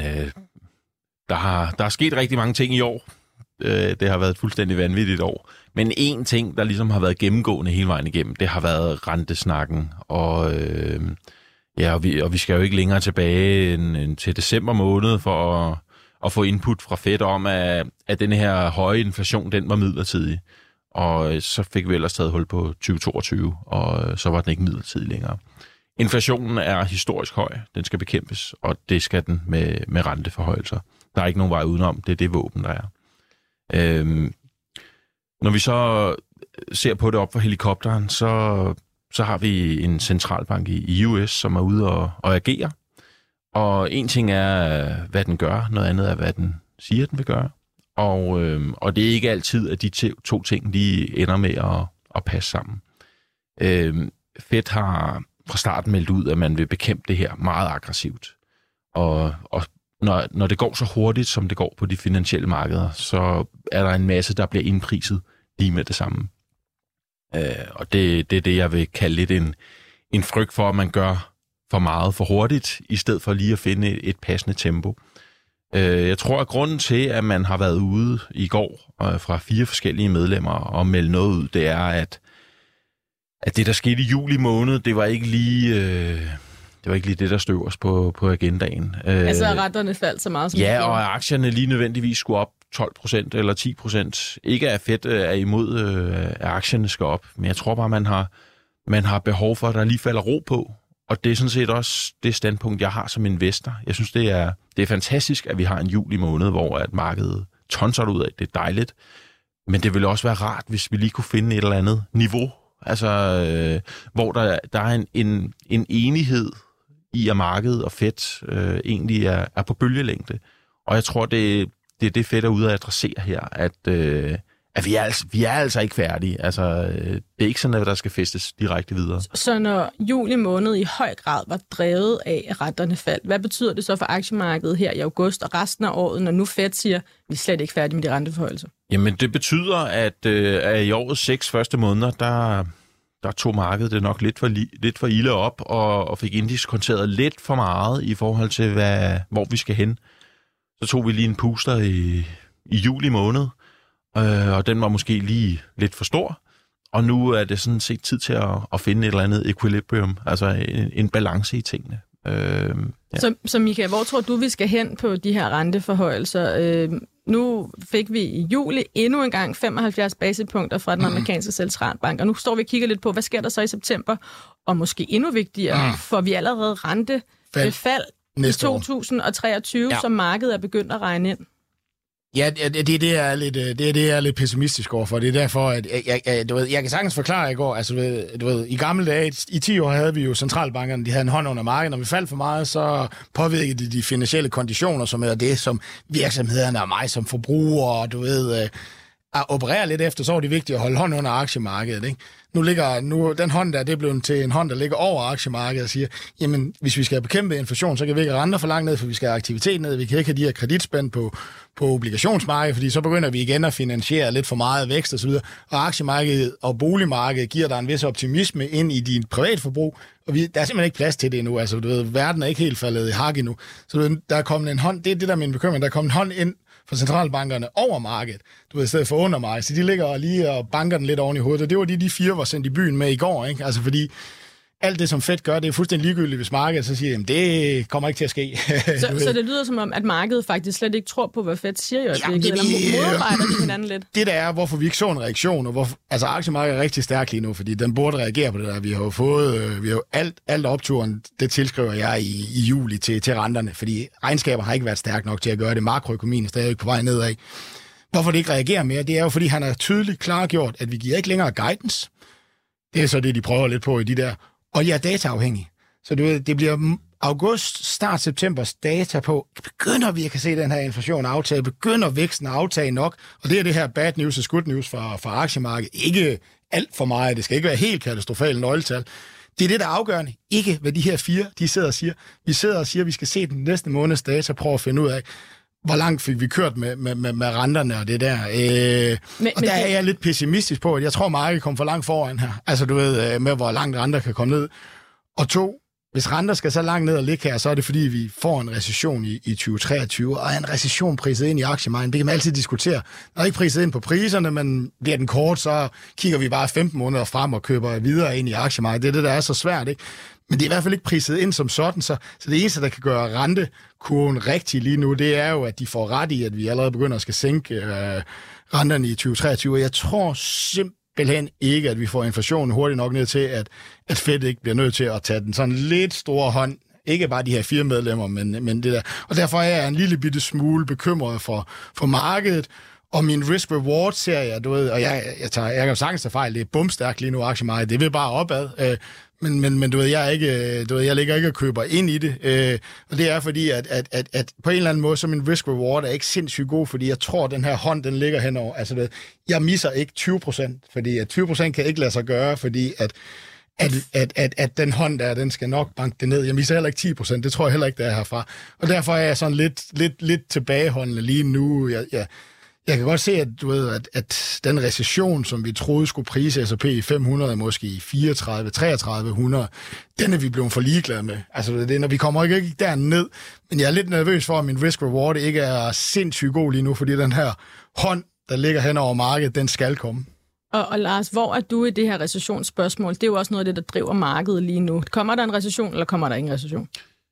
der er sket rigtig mange ting i år. Det har været et fuldstændig vanvittigt år. Men en ting, der ligesom har været gennemgående hele vejen igennem, det har været rentesnakken. Og vi skal jo ikke længere tilbage end til december måned for at få input fra Fed om, at den her høje inflation, den var midlertidig. Og så fik vi ellers taget hul på 2022, og så var den ikke midlertidig længere. Inflationen er historisk høj, den skal bekæmpes, og det skal den med renteforhøjelser. Der er ikke nogen vej udenom, det er det våben, der er. Når vi så ser på det op for helikopteren, så har vi en centralbank i US, som er ude og agere. Og en ting er, hvad den gør, noget andet er, hvad den siger, den vil gøre. Og det er ikke altid, at de to ting de ender med at passe sammen. Fed har fra starten meldt ud, at man vil bekæmpe det her meget aggressivt. Og når det går så hurtigt, som det går på de finansielle markeder, så er der en masse, der bliver indpriset lige med det samme. Og det er det, jeg vil kalde lidt en frygt for, at man gør for meget for hurtigt, i stedet for lige at finde et passende tempo. Jeg tror, at grunden til, at man har været ude i går fra 4 forskellige medlemmer og melde noget ud, det er, at det, der skete i juli måned, det var ikke lige det, der stod os på agendaen. Altså renterne faldt så meget som det gjorde. Og aktierne lige nødvendigvis skulle op 12% eller 10%. Ikke at Fed er imod, at aktierne skal op, men jeg tror bare, man har behov for, at der lige falder ro på. Og det er sådan set også det standpunkt, jeg har som investor. Jeg synes, det er fantastisk, at vi har en juli måned, hvor at markedet tonser ud af. Det er dejligt. Men det ville også være rart, hvis vi lige kunne finde et eller andet niveau. Altså, hvor der er en enighed i, at markedet og Fed egentlig er på bølgelængde. Og jeg tror, det er det Fed er ude at adressere her, at vi er altså ikke færdige. Altså, det er ikke sådan, at der skal festes direkte videre. Så når juli måned i høj grad var drevet af, at renterne faldt, hvad betyder det så for aktiemarkedet her i august og resten af året, når nu Fed siger, at vi er slet ikke færdige med de renteforholdelser? Jamen, det betyder, at i årets 6 første måneder, der tog markedet det nok lidt for ilde op, og fik indiskonteret lidt for meget i forhold til, hvor vi skal hen. Så tog vi lige en puster i juli måned, og den var måske lige lidt for stor. Og nu er det sådan set tid til at finde et eller andet equilibrium, altså en balance i tingene. Ja. Så Michael, hvor tror du, vi skal hen på de her renteforhøjelser? Nu fik vi i juli endnu en gang 75 basispunkter fra den amerikanske centralbank, og nu står vi og kigger lidt på, hvad sker der så i september? Og måske endnu vigtigere, får vi allerede rentefald i 2023, som markedet er begyndt at regne ind? Ja, det er lidt pessimistisk overfor. Det er derfor, at jeg kan sagtens forklare i går, altså du ved, i gamle dage, i 10 år havde vi jo centralbankerne, de havde en hånd under markedet. Når vi faldt for meget, så påvirkede de finansielle konditioner, som er det, som virksomhederne og mig som forbrugere, du ved, opererer lidt efter, så er det vigtigt at holde hånd under aktiemarkedet, ikke? Nu den hånd der, det er blevet til en hånd, der ligger over aktiemarkedet og siger, jamen, hvis vi skal have bekæmpet inflation, så kan vi ikke rente for langt ned, for vi skal have aktivitet ned, vi kan ikke have de her kreditspænd på obligationsmarkedet, fordi så begynder vi igen at finansiere lidt for meget vækst og så videre, og aktiemarkedet og boligmarkedet giver dig en vis optimisme ind i dit privatforbrug, og der er simpelthen ikke plads til det endnu, altså du ved, verden er ikke helt faldet i hak endnu, så der er kommet en hånd, det er det der min bekymring, der er kommet en hånd ind for centralbankerne over markedet, du ved, i stedet for under markedet. Så de ligger lige og banker den lidt oven i hovedet, og det var de 4 var sendt i byen med i går, ikke? Altså fordi alt det, som Fed gør, det er fuldstændig ligegyldigt, hvis markedet så siger, jamen det kommer ikke til at ske. Så det lyder som om, at markedet faktisk slet ikke tror på, hvad Fed siger jo, eller modarbejder de hinanden lidt? Det der er, hvorfor vi ikke så en reaktion, og altså aktiemarkedet er rigtig stærkt lige nu, fordi den burde reagere på det der. Vi har jo fået, alt opturen, det tilskriver jeg i juli til renterne, fordi regnskaber har ikke været stærkt nok til at gøre det. Makroøkonomien er stadig på vej nedad. Hvorfor det ikke reagerer mere, det er jo, fordi han har tydeligt klargjort, at vi giver ikke længere guidance. Det er så det, de prøver lidt på i de der. Og jeg er dataafhængig. Så du ved, det bliver august, start septembers data på, begynder vi at kan se den her inflation aftage, begynder væksten at aftage nok, og det er det her bad news og good news fra aktiemarkedet. Ikke alt for meget, det skal ikke være helt katastrofalt nøgletal. Det er det, der er afgørende. Ikke hvad de her 4, de sidder og siger. Vi sidder og siger, at vi skal se den næste måneds data, prøve at finde ud af, hvor langt fik vi kørt med renterne og det der. Og der er jeg lidt pessimistisk på, at jeg tror, markedet kommer for langt foran her. Altså du ved, med hvor langt renter kan komme ned. Og 2, hvis renter skal så langt ned og ligge her, så er det fordi, vi får en recession i 2023, og en recession priset ind i aktiemarkedet. Det kan man altid diskutere. Der er ikke priset ind på priserne, men bliver den kort, så kigger vi bare 15 måneder frem og køber videre ind i aktiemarkedet. Det er det, der er så svært, ikke? Men det er i hvert fald ikke priset ind som sådan, så det eneste, der kan gøre rentekurven rigtig lige nu, det er jo, at de får ret i, at vi allerede begynder at skal sænke renterne i 2023. Og jeg tror simpelthen ikke, at vi får inflationen hurtigt nok ned til, at Fed ikke bliver nødt til at tage den sådan lidt store hånd. Ikke bare de her 4 medlemmer, men det der. Og derfor er jeg en lille bitte smule bekymret for markedet. Og min risk-reward-serie, du ved, og jeg kan jo sagtens tage fejl, det er bumstærkt lige nu aktiemarkedet, det vil bare opad. Men du ved, jeg ligger ikke og køber ind i det. Og det er fordi, at på en eller anden måde, så min risk-reward er ikke sindssygt god, fordi jeg tror, at den her hånd, den ligger henover. Altså, jeg misser ikke 20%, fordi at 20% kan ikke lade sig gøre, fordi at den hånd der, den skal nok banke det ned. Jeg misser heller ikke 10%, det tror jeg heller ikke, der er herfra. Og derfor er jeg sådan lidt tilbageholdende lige nu. Jeg kan godt se, at du ved, at den recession, som vi troede skulle prise S&P i 500, måske i 34, 3300, den er vi blevet for ligeglade med. Altså, det er, når vi kommer ikke derned, men jeg er lidt nervøs for, at min risk-reward ikke er sindssygt god lige nu, fordi den her hånd, der ligger hen over markedet, den skal komme. Og Lars, hvor er du i det her recessionsspørgsmål? Det er jo også noget af det, der driver markedet lige nu. Kommer der en recession, eller kommer der ingen recession?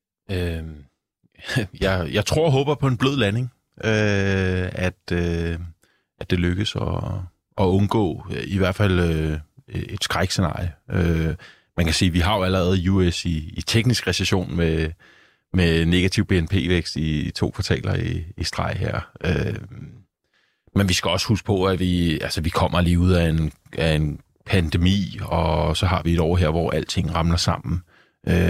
Jeg tror og håber på en blød landing. At det lykkes at undgå i hvert fald et skrækscenarie. Man kan sige, at vi har jo allerede US i teknisk recession med negativ BNP-vækst i 2 kvartaler i streg her. Men vi skal også huske på, at vi kommer lige ud af en pandemi, og så har vi et år her, hvor alting ramler sammen.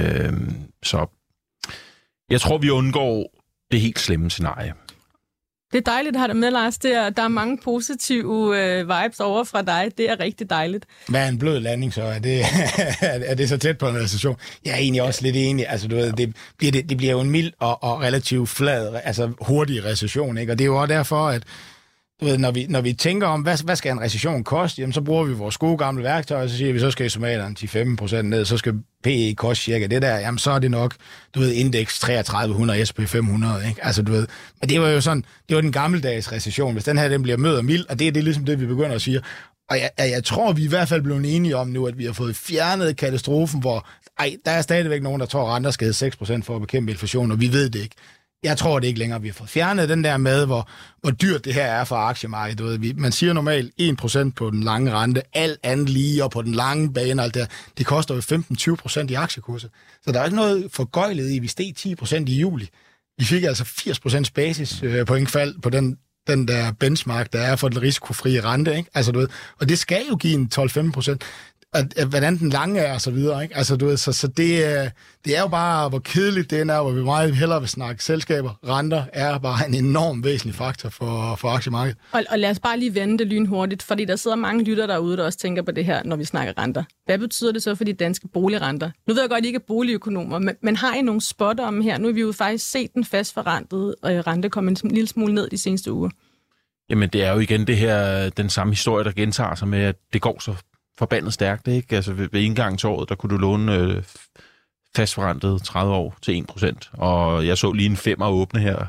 Så jeg tror, vi undgår det helt slemme scenarie. Det er dejligt at have dig med, Lars. Der er mange positive vibes over fra dig. Det er rigtig dejligt. Hvad er en blød landing så? Er det så tæt på en recession? Jeg er egentlig også lidt enig. Altså, du ved, det bliver jo en mild og relativt flad, altså hurtig recession, ikke? Og det er jo også derfor, at du ved, når vi tænker om, hvad skal en recession koste, jamen, så bruger vi vores gode gamle værktøj, og så siger vi, så skal estimaterne 10-15% ned, så skal PE koste cirka det der, jamen så er det nok, du ved, indeks 3300, SP 500, ikke? Altså, du ved, men det var jo sådan, det var den gammeldags recession, hvis den her, den bliver mød og mild, og det er ligesom det, vi begynder at sige. Og jeg tror, vi i hvert fald blevet enige om nu, at vi har fået fjernet katastrofen, hvor der er stadigvæk nogen, der tror, at renter skal hedde 6% for at bekæmpe inflation, og vi ved det ikke. Jeg tror det ikke længere. Vi har fået fjernet den der med, hvor dyrt det her er for aktiemarkedet. Man siger normalt 1% på den lange rente, alt andet lige, og på den lange bane, alt det koster jo 15-20% i aktiekurser. Så der er ikke noget forgøjlet i, vi steg 10% i juli. Vi fik altså 80% basispointfald på den der benchmark, der er for den risikofrie rente, ikke? Altså, du ved, og det skal jo give en 12-15%. Hvordan den lange er, og så videre, ikke? Altså, du ved, så det er jo bare, hvor kedeligt det er, hvor vi meget hellere vil snakke selskaber. Renter er bare en enorm væsentlig faktor for aktiemarkedet. Og lad os bare lige vende det lynhurtigt, fordi der sidder mange lytter derude, der også tænker på det her, når vi snakker renter. Hvad betyder det så for de danske boligrenter? Nu ved jeg godt, at I ikke er boligøkonomer, men har I nogle spotter om her? Nu har vi jo faktisk set den fastforrentede rente komme en lille smule ned de seneste uger. Jamen, det er jo igen det her, den samme historie, der gentager sig med, at det går så forbandet stærkt, ikke? Altså ved indgangen til året, der kunne du låne fastforrentet 30 år til 1%, og jeg så lige en 5'er åbne her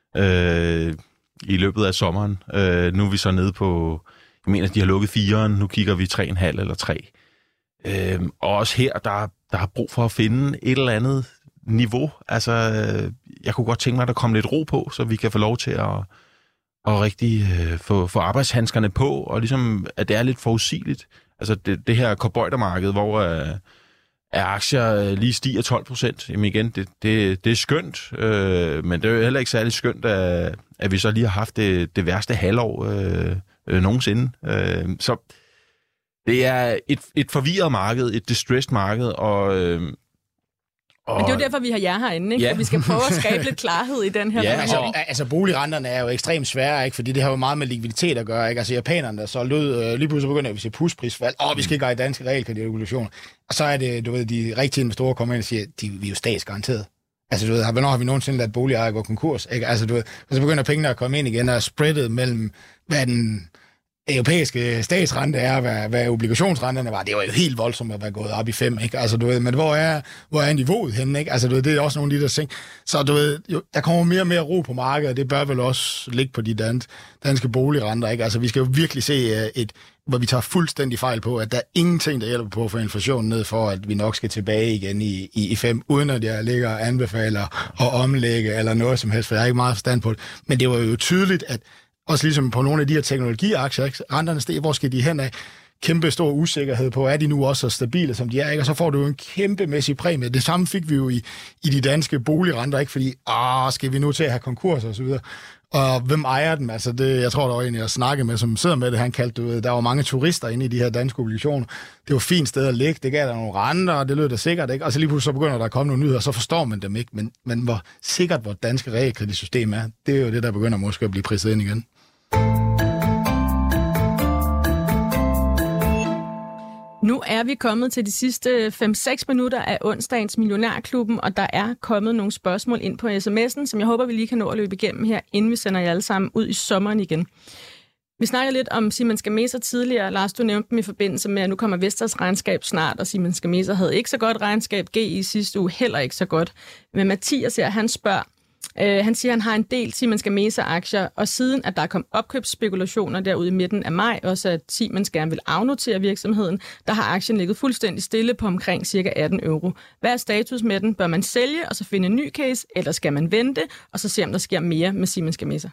i løbet af sommeren. Nu er vi så nede på, jeg mener, de har lukket 4'eren, nu kigger vi 3,5 eller 3. Og også her, der er brug for at finde et eller andet niveau. Altså, jeg kunne godt tænke mig, at der kom lidt ro på, så vi kan få lov til at rigtig få arbejdshandskerne på, og ligesom, at det er lidt forudsigeligt. Altså det her cowboydermarked, hvor aktier lige stiger 12%, jamen igen, det er skønt, men det er jo heller ikke særlig skønt, at vi så lige har haft det værste halvår nogensinde. Så det er et forvirret marked, et distressed marked, men det er jo derfor, vi har jer herinde, ikke? Ja. For vi skal prøve at skabe lidt klarhed i den her situation. Altså boligrenterne er jo ekstremt svære, ikke? Fordi det har jo meget med likviditet at gøre, ikke? Altså japanerne, der så lød, lige pludselig begynder vi at se pusprisfald. Vi skal ikke have i danske realkreditregulation. Og så er det, du ved, de rigtige investorer kommer ind og siger, vi er jo statsgaranteret. Altså, du ved, hvornår har vi nogensinde ladet boligejere gå konkurs, ikke? Altså, du ved, og så begynder pengene at komme ind igen og er spreadet mellem, hvad den europæiske statsrente er, hvad obligationsrenterne var. Det var jo helt voldsomt at være gået op i 5, ikke? Altså, du ved, men hvor er niveauet henne, ikke? Altså, du ved, det er også nogle af de der ting. Så du ved, jo, der kommer mere og mere ro på markedet, og det bør vel også ligge på de danske boligrenter, ikke? Altså, vi skal jo virkelig se hvor vi tager fuldstændig fejl på, at der er ingenting, der hjælper på at få inflationen ned, for at vi nok skal tilbage igen i 5, uden at jeg ligger og anbefaler at omlægge eller noget som helst, for jeg har ikke meget forstand på det. Men det var jo tydeligt, at også ligesom på nogle af de her teknologiaktier, renterne steg, hvor skal de hen af? Kæmpe stor usikkerhed på, er de nu også så stabile, som de er, ikke? Og så får du jo en kæmpemæssig præmie. Det samme fik vi jo i de danske boligrenter, ikke? Fordi, skal vi nu til at have konkurser og så videre? Og hvem ejer dem? Altså, jeg tror, der var en, jeg snakkede med, som sidder med det, han kaldte det, der var mange turister inde i de her danske obligationer. Det var et fint sted at ligge, det gav der nogle renter, og det lød da sikkert, ikke? Og så lige pludselig så begynder der at komme nogle nyheder, så forstår man dem ikke. Men hvor sikkert vores danske realkreditsystem er, det er jo det, der begynder måske at blive priset ind igen. Nu er vi kommet til de sidste 5-6 minutter af onsdagens Millionærklubben, og der er kommet nogle spørgsmål ind på sms'en, som jeg håber, vi lige kan nå at løbe igennem her, inden vi sender jer alle sammen ud i sommeren igen. Vi snakker lidt om Siemens Gamesa tidligere. Lars, du nævnte dem i forbindelse med, at nu kommer Vestas regnskab snart, og Siemens Gamesa havde ikke så godt regnskab. GI sidste uge heller ikke så godt. Men Mathias her, han spørger, han siger, at han har en del Siemens Gamesa-aktier, og siden at der kom opkøbsspekulationer derude i midten af maj, også at Siemens gerne vil afnotere virksomheden, der har aktien ligget fuldstændig stille på omkring ca. 18 euro. Hvad er status med den? Bør man sælge og så finde en ny case, eller skal man vente og så se, om der sker mere med Siemens Gamesa?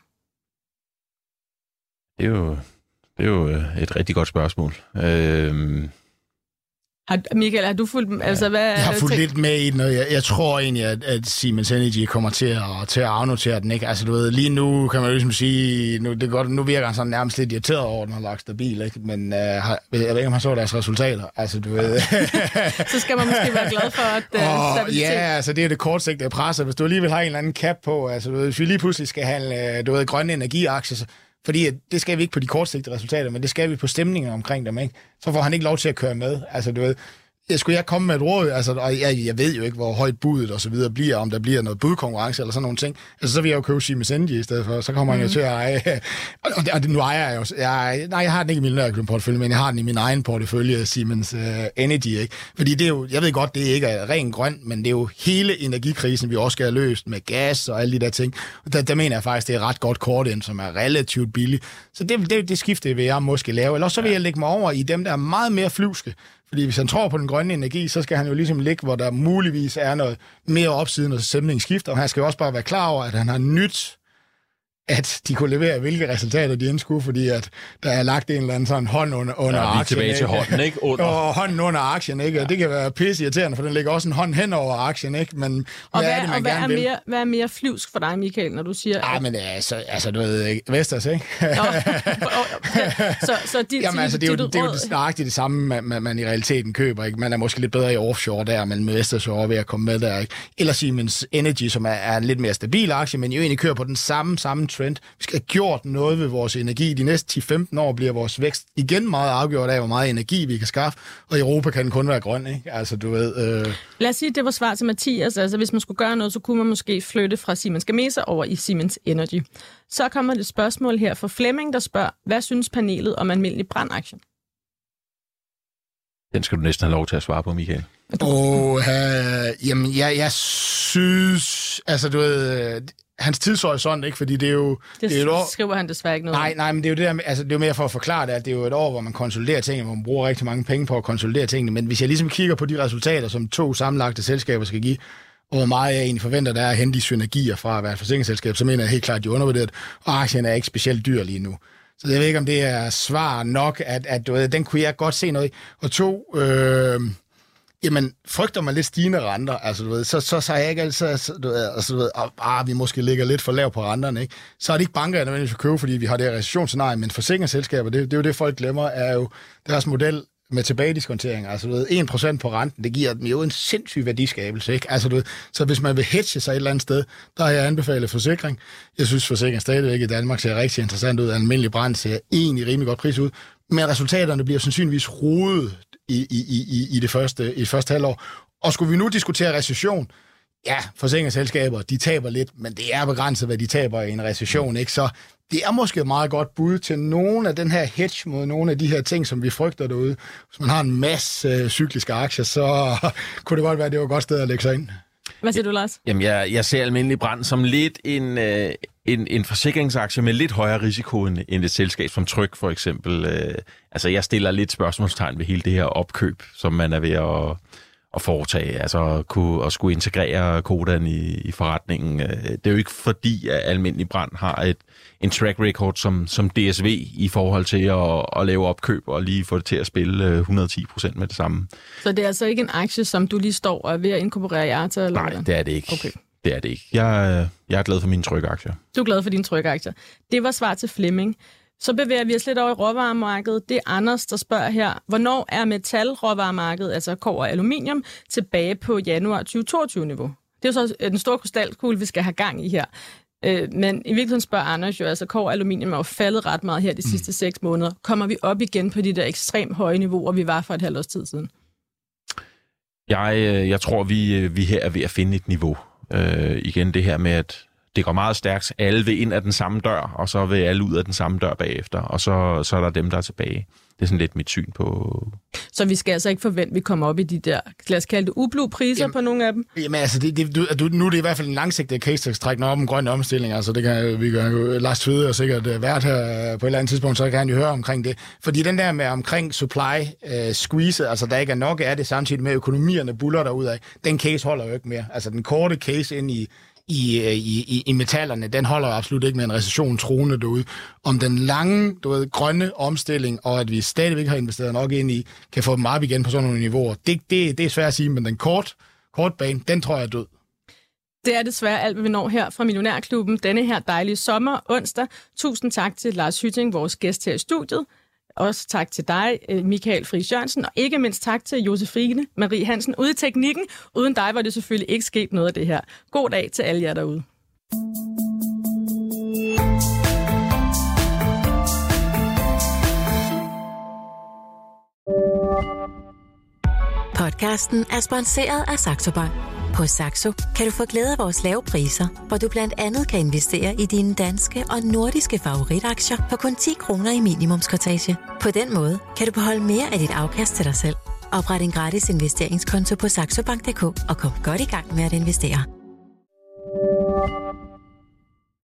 Det er jo et rigtig godt spørgsmål. Michael, har du fulgt... Altså, hvad jeg har fulgt lidt med i den, og jeg tror egentlig, at Siemens Energy kommer til at afnotere den, ikke? Altså, du ved, lige nu kan man jo ligesom sige, nu virker han sådan nærmest lidt irriteret over, at den har lagt stabil, ikke? Men jeg ved ikke, om han så deres resultater. Altså, du ved... Så skal man måske være glad for, at stabilitet... Ja, altså, det er det kortsigtede presser. Hvis du alligevel har en eller anden cap på, altså, du ved, hvis vi lige pludselig skal have, grønne energiaktier, fordi det skal vi ikke på de kortsigtede resultater, men det skal vi på stemningen omkring dem, ikke? Så får han ikke lov til at køre med. Altså, du ved, skulle jeg komme med et råd, altså, og jeg ved jo ikke, hvor højt budet og så videre bliver, om der bliver noget budkonkurrence eller sådan nogle ting. Altså, så vil jeg jo købe Siemens Energy i stedet for, så kommer han jo til at eje. Og nu ejer jeg jo... jeg har den ikke i min portefølje, men jeg har den i min egen portefølje, Siemens Energy, ikke? Fordi det er jo... Jeg ved godt, det ikke er ren grøn, men det er jo hele energikrisen, vi også skal have løst med gas og alle de der ting. Der mener jeg faktisk, det er ret godt kort ind, som er relativt billigt. Så det skifte vil jeg måske lave. Eller så vil jeg lægge mig over i dem, der er meget mere flyvske. Fordi hvis han tror på den grønne energi, så skal han jo ligesom ligge, hvor der muligvis er noget mere opsiden, og stemningen skifter. Og han skal jo også bare være klar over, at han har nyt, at de kunne levere, hvilke resultater de skulle, fordi at der er lagt en eller anden sådan hånd under aktien. Tilbage til hånden, ikke? Og hånden under aktien, ikke? Og det kan være pisseirriterende, for den ligger også en hånd hen over aktien, ikke? Men hvad er mere flyvsk for dig, Michael, når du siger... men altså, du ved, Vestas, ikke? så jamen, altså, det er jo nøjagtigt det samme, man i realiteten køber, ikke? Man er måske lidt bedre i offshore der, men med Vestas over ved at komme med der, ikke? Eller Siemens Energy, som er en lidt mere stabil aktie, men jo egentlig kører på den samme trend. Vi skal have gjort noget ved vores energi. De næste 10-15 år bliver vores vækst igen meget afgjort af, hvor meget energi vi kan skaffe, og i Europa kan den kun være grøn, ikke? Altså, du ved... Lad os sige, at det var svar til Mathias. Altså, hvis man skulle gøre noget, så kunne man måske flytte fra Siemens Gamesa over i Siemens Energy. Så kommer det spørgsmål her fra Flemming, der spørger, hvad synes panelet om almindelig brandaktie? Den skal du næsten have lov til at svare på, Michael. Jamen, jeg synes... Altså, du ved... Hans tidshorisont, ikke? Fordi det er jo... Det er et år... skriver han desværre ikke noget. Nej, men det er jo det der, altså det er jo mere for at forklare det, at det er jo et år, hvor man konsoliderer tingene, hvor man bruger rigtig mange penge på at konsolidere tingene. Men hvis jeg ligesom kigger på de resultater, som 2 sammenlagte selskaber skal give, og hvor meget jeg egentlig forventer, der er at hente de synergier fra at være et forsikringsselskab, så mener jeg helt klart, at de er undervurderet, og aktien er ikke specielt dyr lige nu. Så jeg ved ikke, om det er svar nok, at du ved, den kunne jeg godt se noget i. Og 2... Jamen, frygter man lidt stigende renter, altså du ved, så er jeg ikke altid, du ved, vi måske ligger lidt for lav på renterne, ikke? Så er det ikke banker, der nødvendigvis købe, fordi vi har det her recessionsscenarie, men forsikringsselskaber, det er jo det, folk glemmer, er jo deres model med tilbagediskontering. Altså, du ved, 1% på renten, det giver dem jo en sindssyg værdiskabelse, ikke? Altså, du ved, så hvis man vil hedge sig et eller andet sted, der har jeg anbefalet forsikring. Jeg synes, forsikring stadigvæk i Danmark ser rigtig interessant ud. Almindelig brand ser egentlig rimelig godt pris ud, men resultaterne bliver sandsynligvis rodet i det første halvår. Og skulle vi nu diskutere recession, ja, forsikringsselskaber, de taber lidt, men det er begrænset, hvad de taber i en recession, ikke? Så det er måske et meget godt bud til nogle af den her hedge mod nogle af de her ting, som vi frygter derude. Hvis man har en masse cykliske aktier, så kunne det godt være, at det var et godt sted at lægge sig ind. Hvad siger du, Lars? Jamen, jeg ser almindelig brand som lidt en forsikringsaktie med lidt højere risiko end et selskab som Tryg, for eksempel. Altså, jeg stiller lidt spørgsmålstegn ved hele det her opkøb, som man er ved at foretage. Altså, at skulle integrere kodaen i forretningen. Det er jo ikke fordi, at almindelig brand har en track record som DSV i forhold til at lave opkøb og lige få det til at spille 110% med det samme. Så det er altså ikke en aktie, som du lige står og er ved at inkorporere i Arta? Eller nej, det er det ikke. Okay. Det er det ikke. Jeg er glad for mine Tryg-aktier. Du er glad for dine Tryg-aktier. Det var svar til Flemming. Så bevæger vi os lidt over i råvaremarkedet. Det er Anders, der spørger her, hvornår er metalråvaremarkedet, altså kobber og aluminium, tilbage på januar 2022-niveau? Det er jo så den store krystalkugle, vi skal have gang i her. Men i virkeligheden spørger Anders jo, altså kobber og aluminium er jo faldet ret meget her de sidste 6 måneder. Kommer vi op igen på de der ekstremt høje niveauer, vi var for et halvt års tid siden? Jeg tror, vi her er ved at finde et niveau. Igen det her med, at det går meget stærkt. Alle vil ind af den samme dør, og så vil alle ud af den samme dør bagefter. Og så er der dem, der er tilbage. Det er sådan lidt mit syn på... Så vi skal altså ikke forvente, at vi kommer op i de der, lad os kalde det, ublu priser på nogle af dem? Jamen altså, nu er det i hvert fald en langsigtet case, der trækker op en grøn omstilling. Altså, det kan vi kan jo Lars Tvede og sikkert været her på et eller andet tidspunkt, så kan han jo høre omkring det. Fordi den der med omkring supply squeeze, altså der ikke er nok af det, samtidig med økonomierne buller derudad, den case holder jo ikke mere. Altså den korte case ind i metallerne, den holder absolut ikke med en recession truende derude. Om den lange, grønne omstilling, og at vi stadigvæk har investeret nok ind i, kan få dem op igen på sådan nogle niveauer, det er svært at sige, men den kort bane, den tror jeg er død. Det er desværre alt, hvad vi når her fra Millionærklubben denne her dejlige sommer onsdag. Tusind tak til Lars Hytting, vores gæst her i studiet. Også tak til dig, Michael Friis Jørgensen, og ikke mindst tak til Josefine Marie Hansen ude i teknikken. Uden dig var det selvfølgelig ikke sket noget af det her. God dag til alle jer derude. Podcasten er sponsoreret af Saxo Bank. På Saxo kan du få glæde af vores lave priser, hvor du blandt andet kan investere i dine danske og nordiske favoritaktier for kun 10 kroner i minimumskortage. På den måde kan du beholde mere af dit afkast til dig selv. Opret en gratis investeringskonto på saxobank.dk og kom godt i gang med at investere.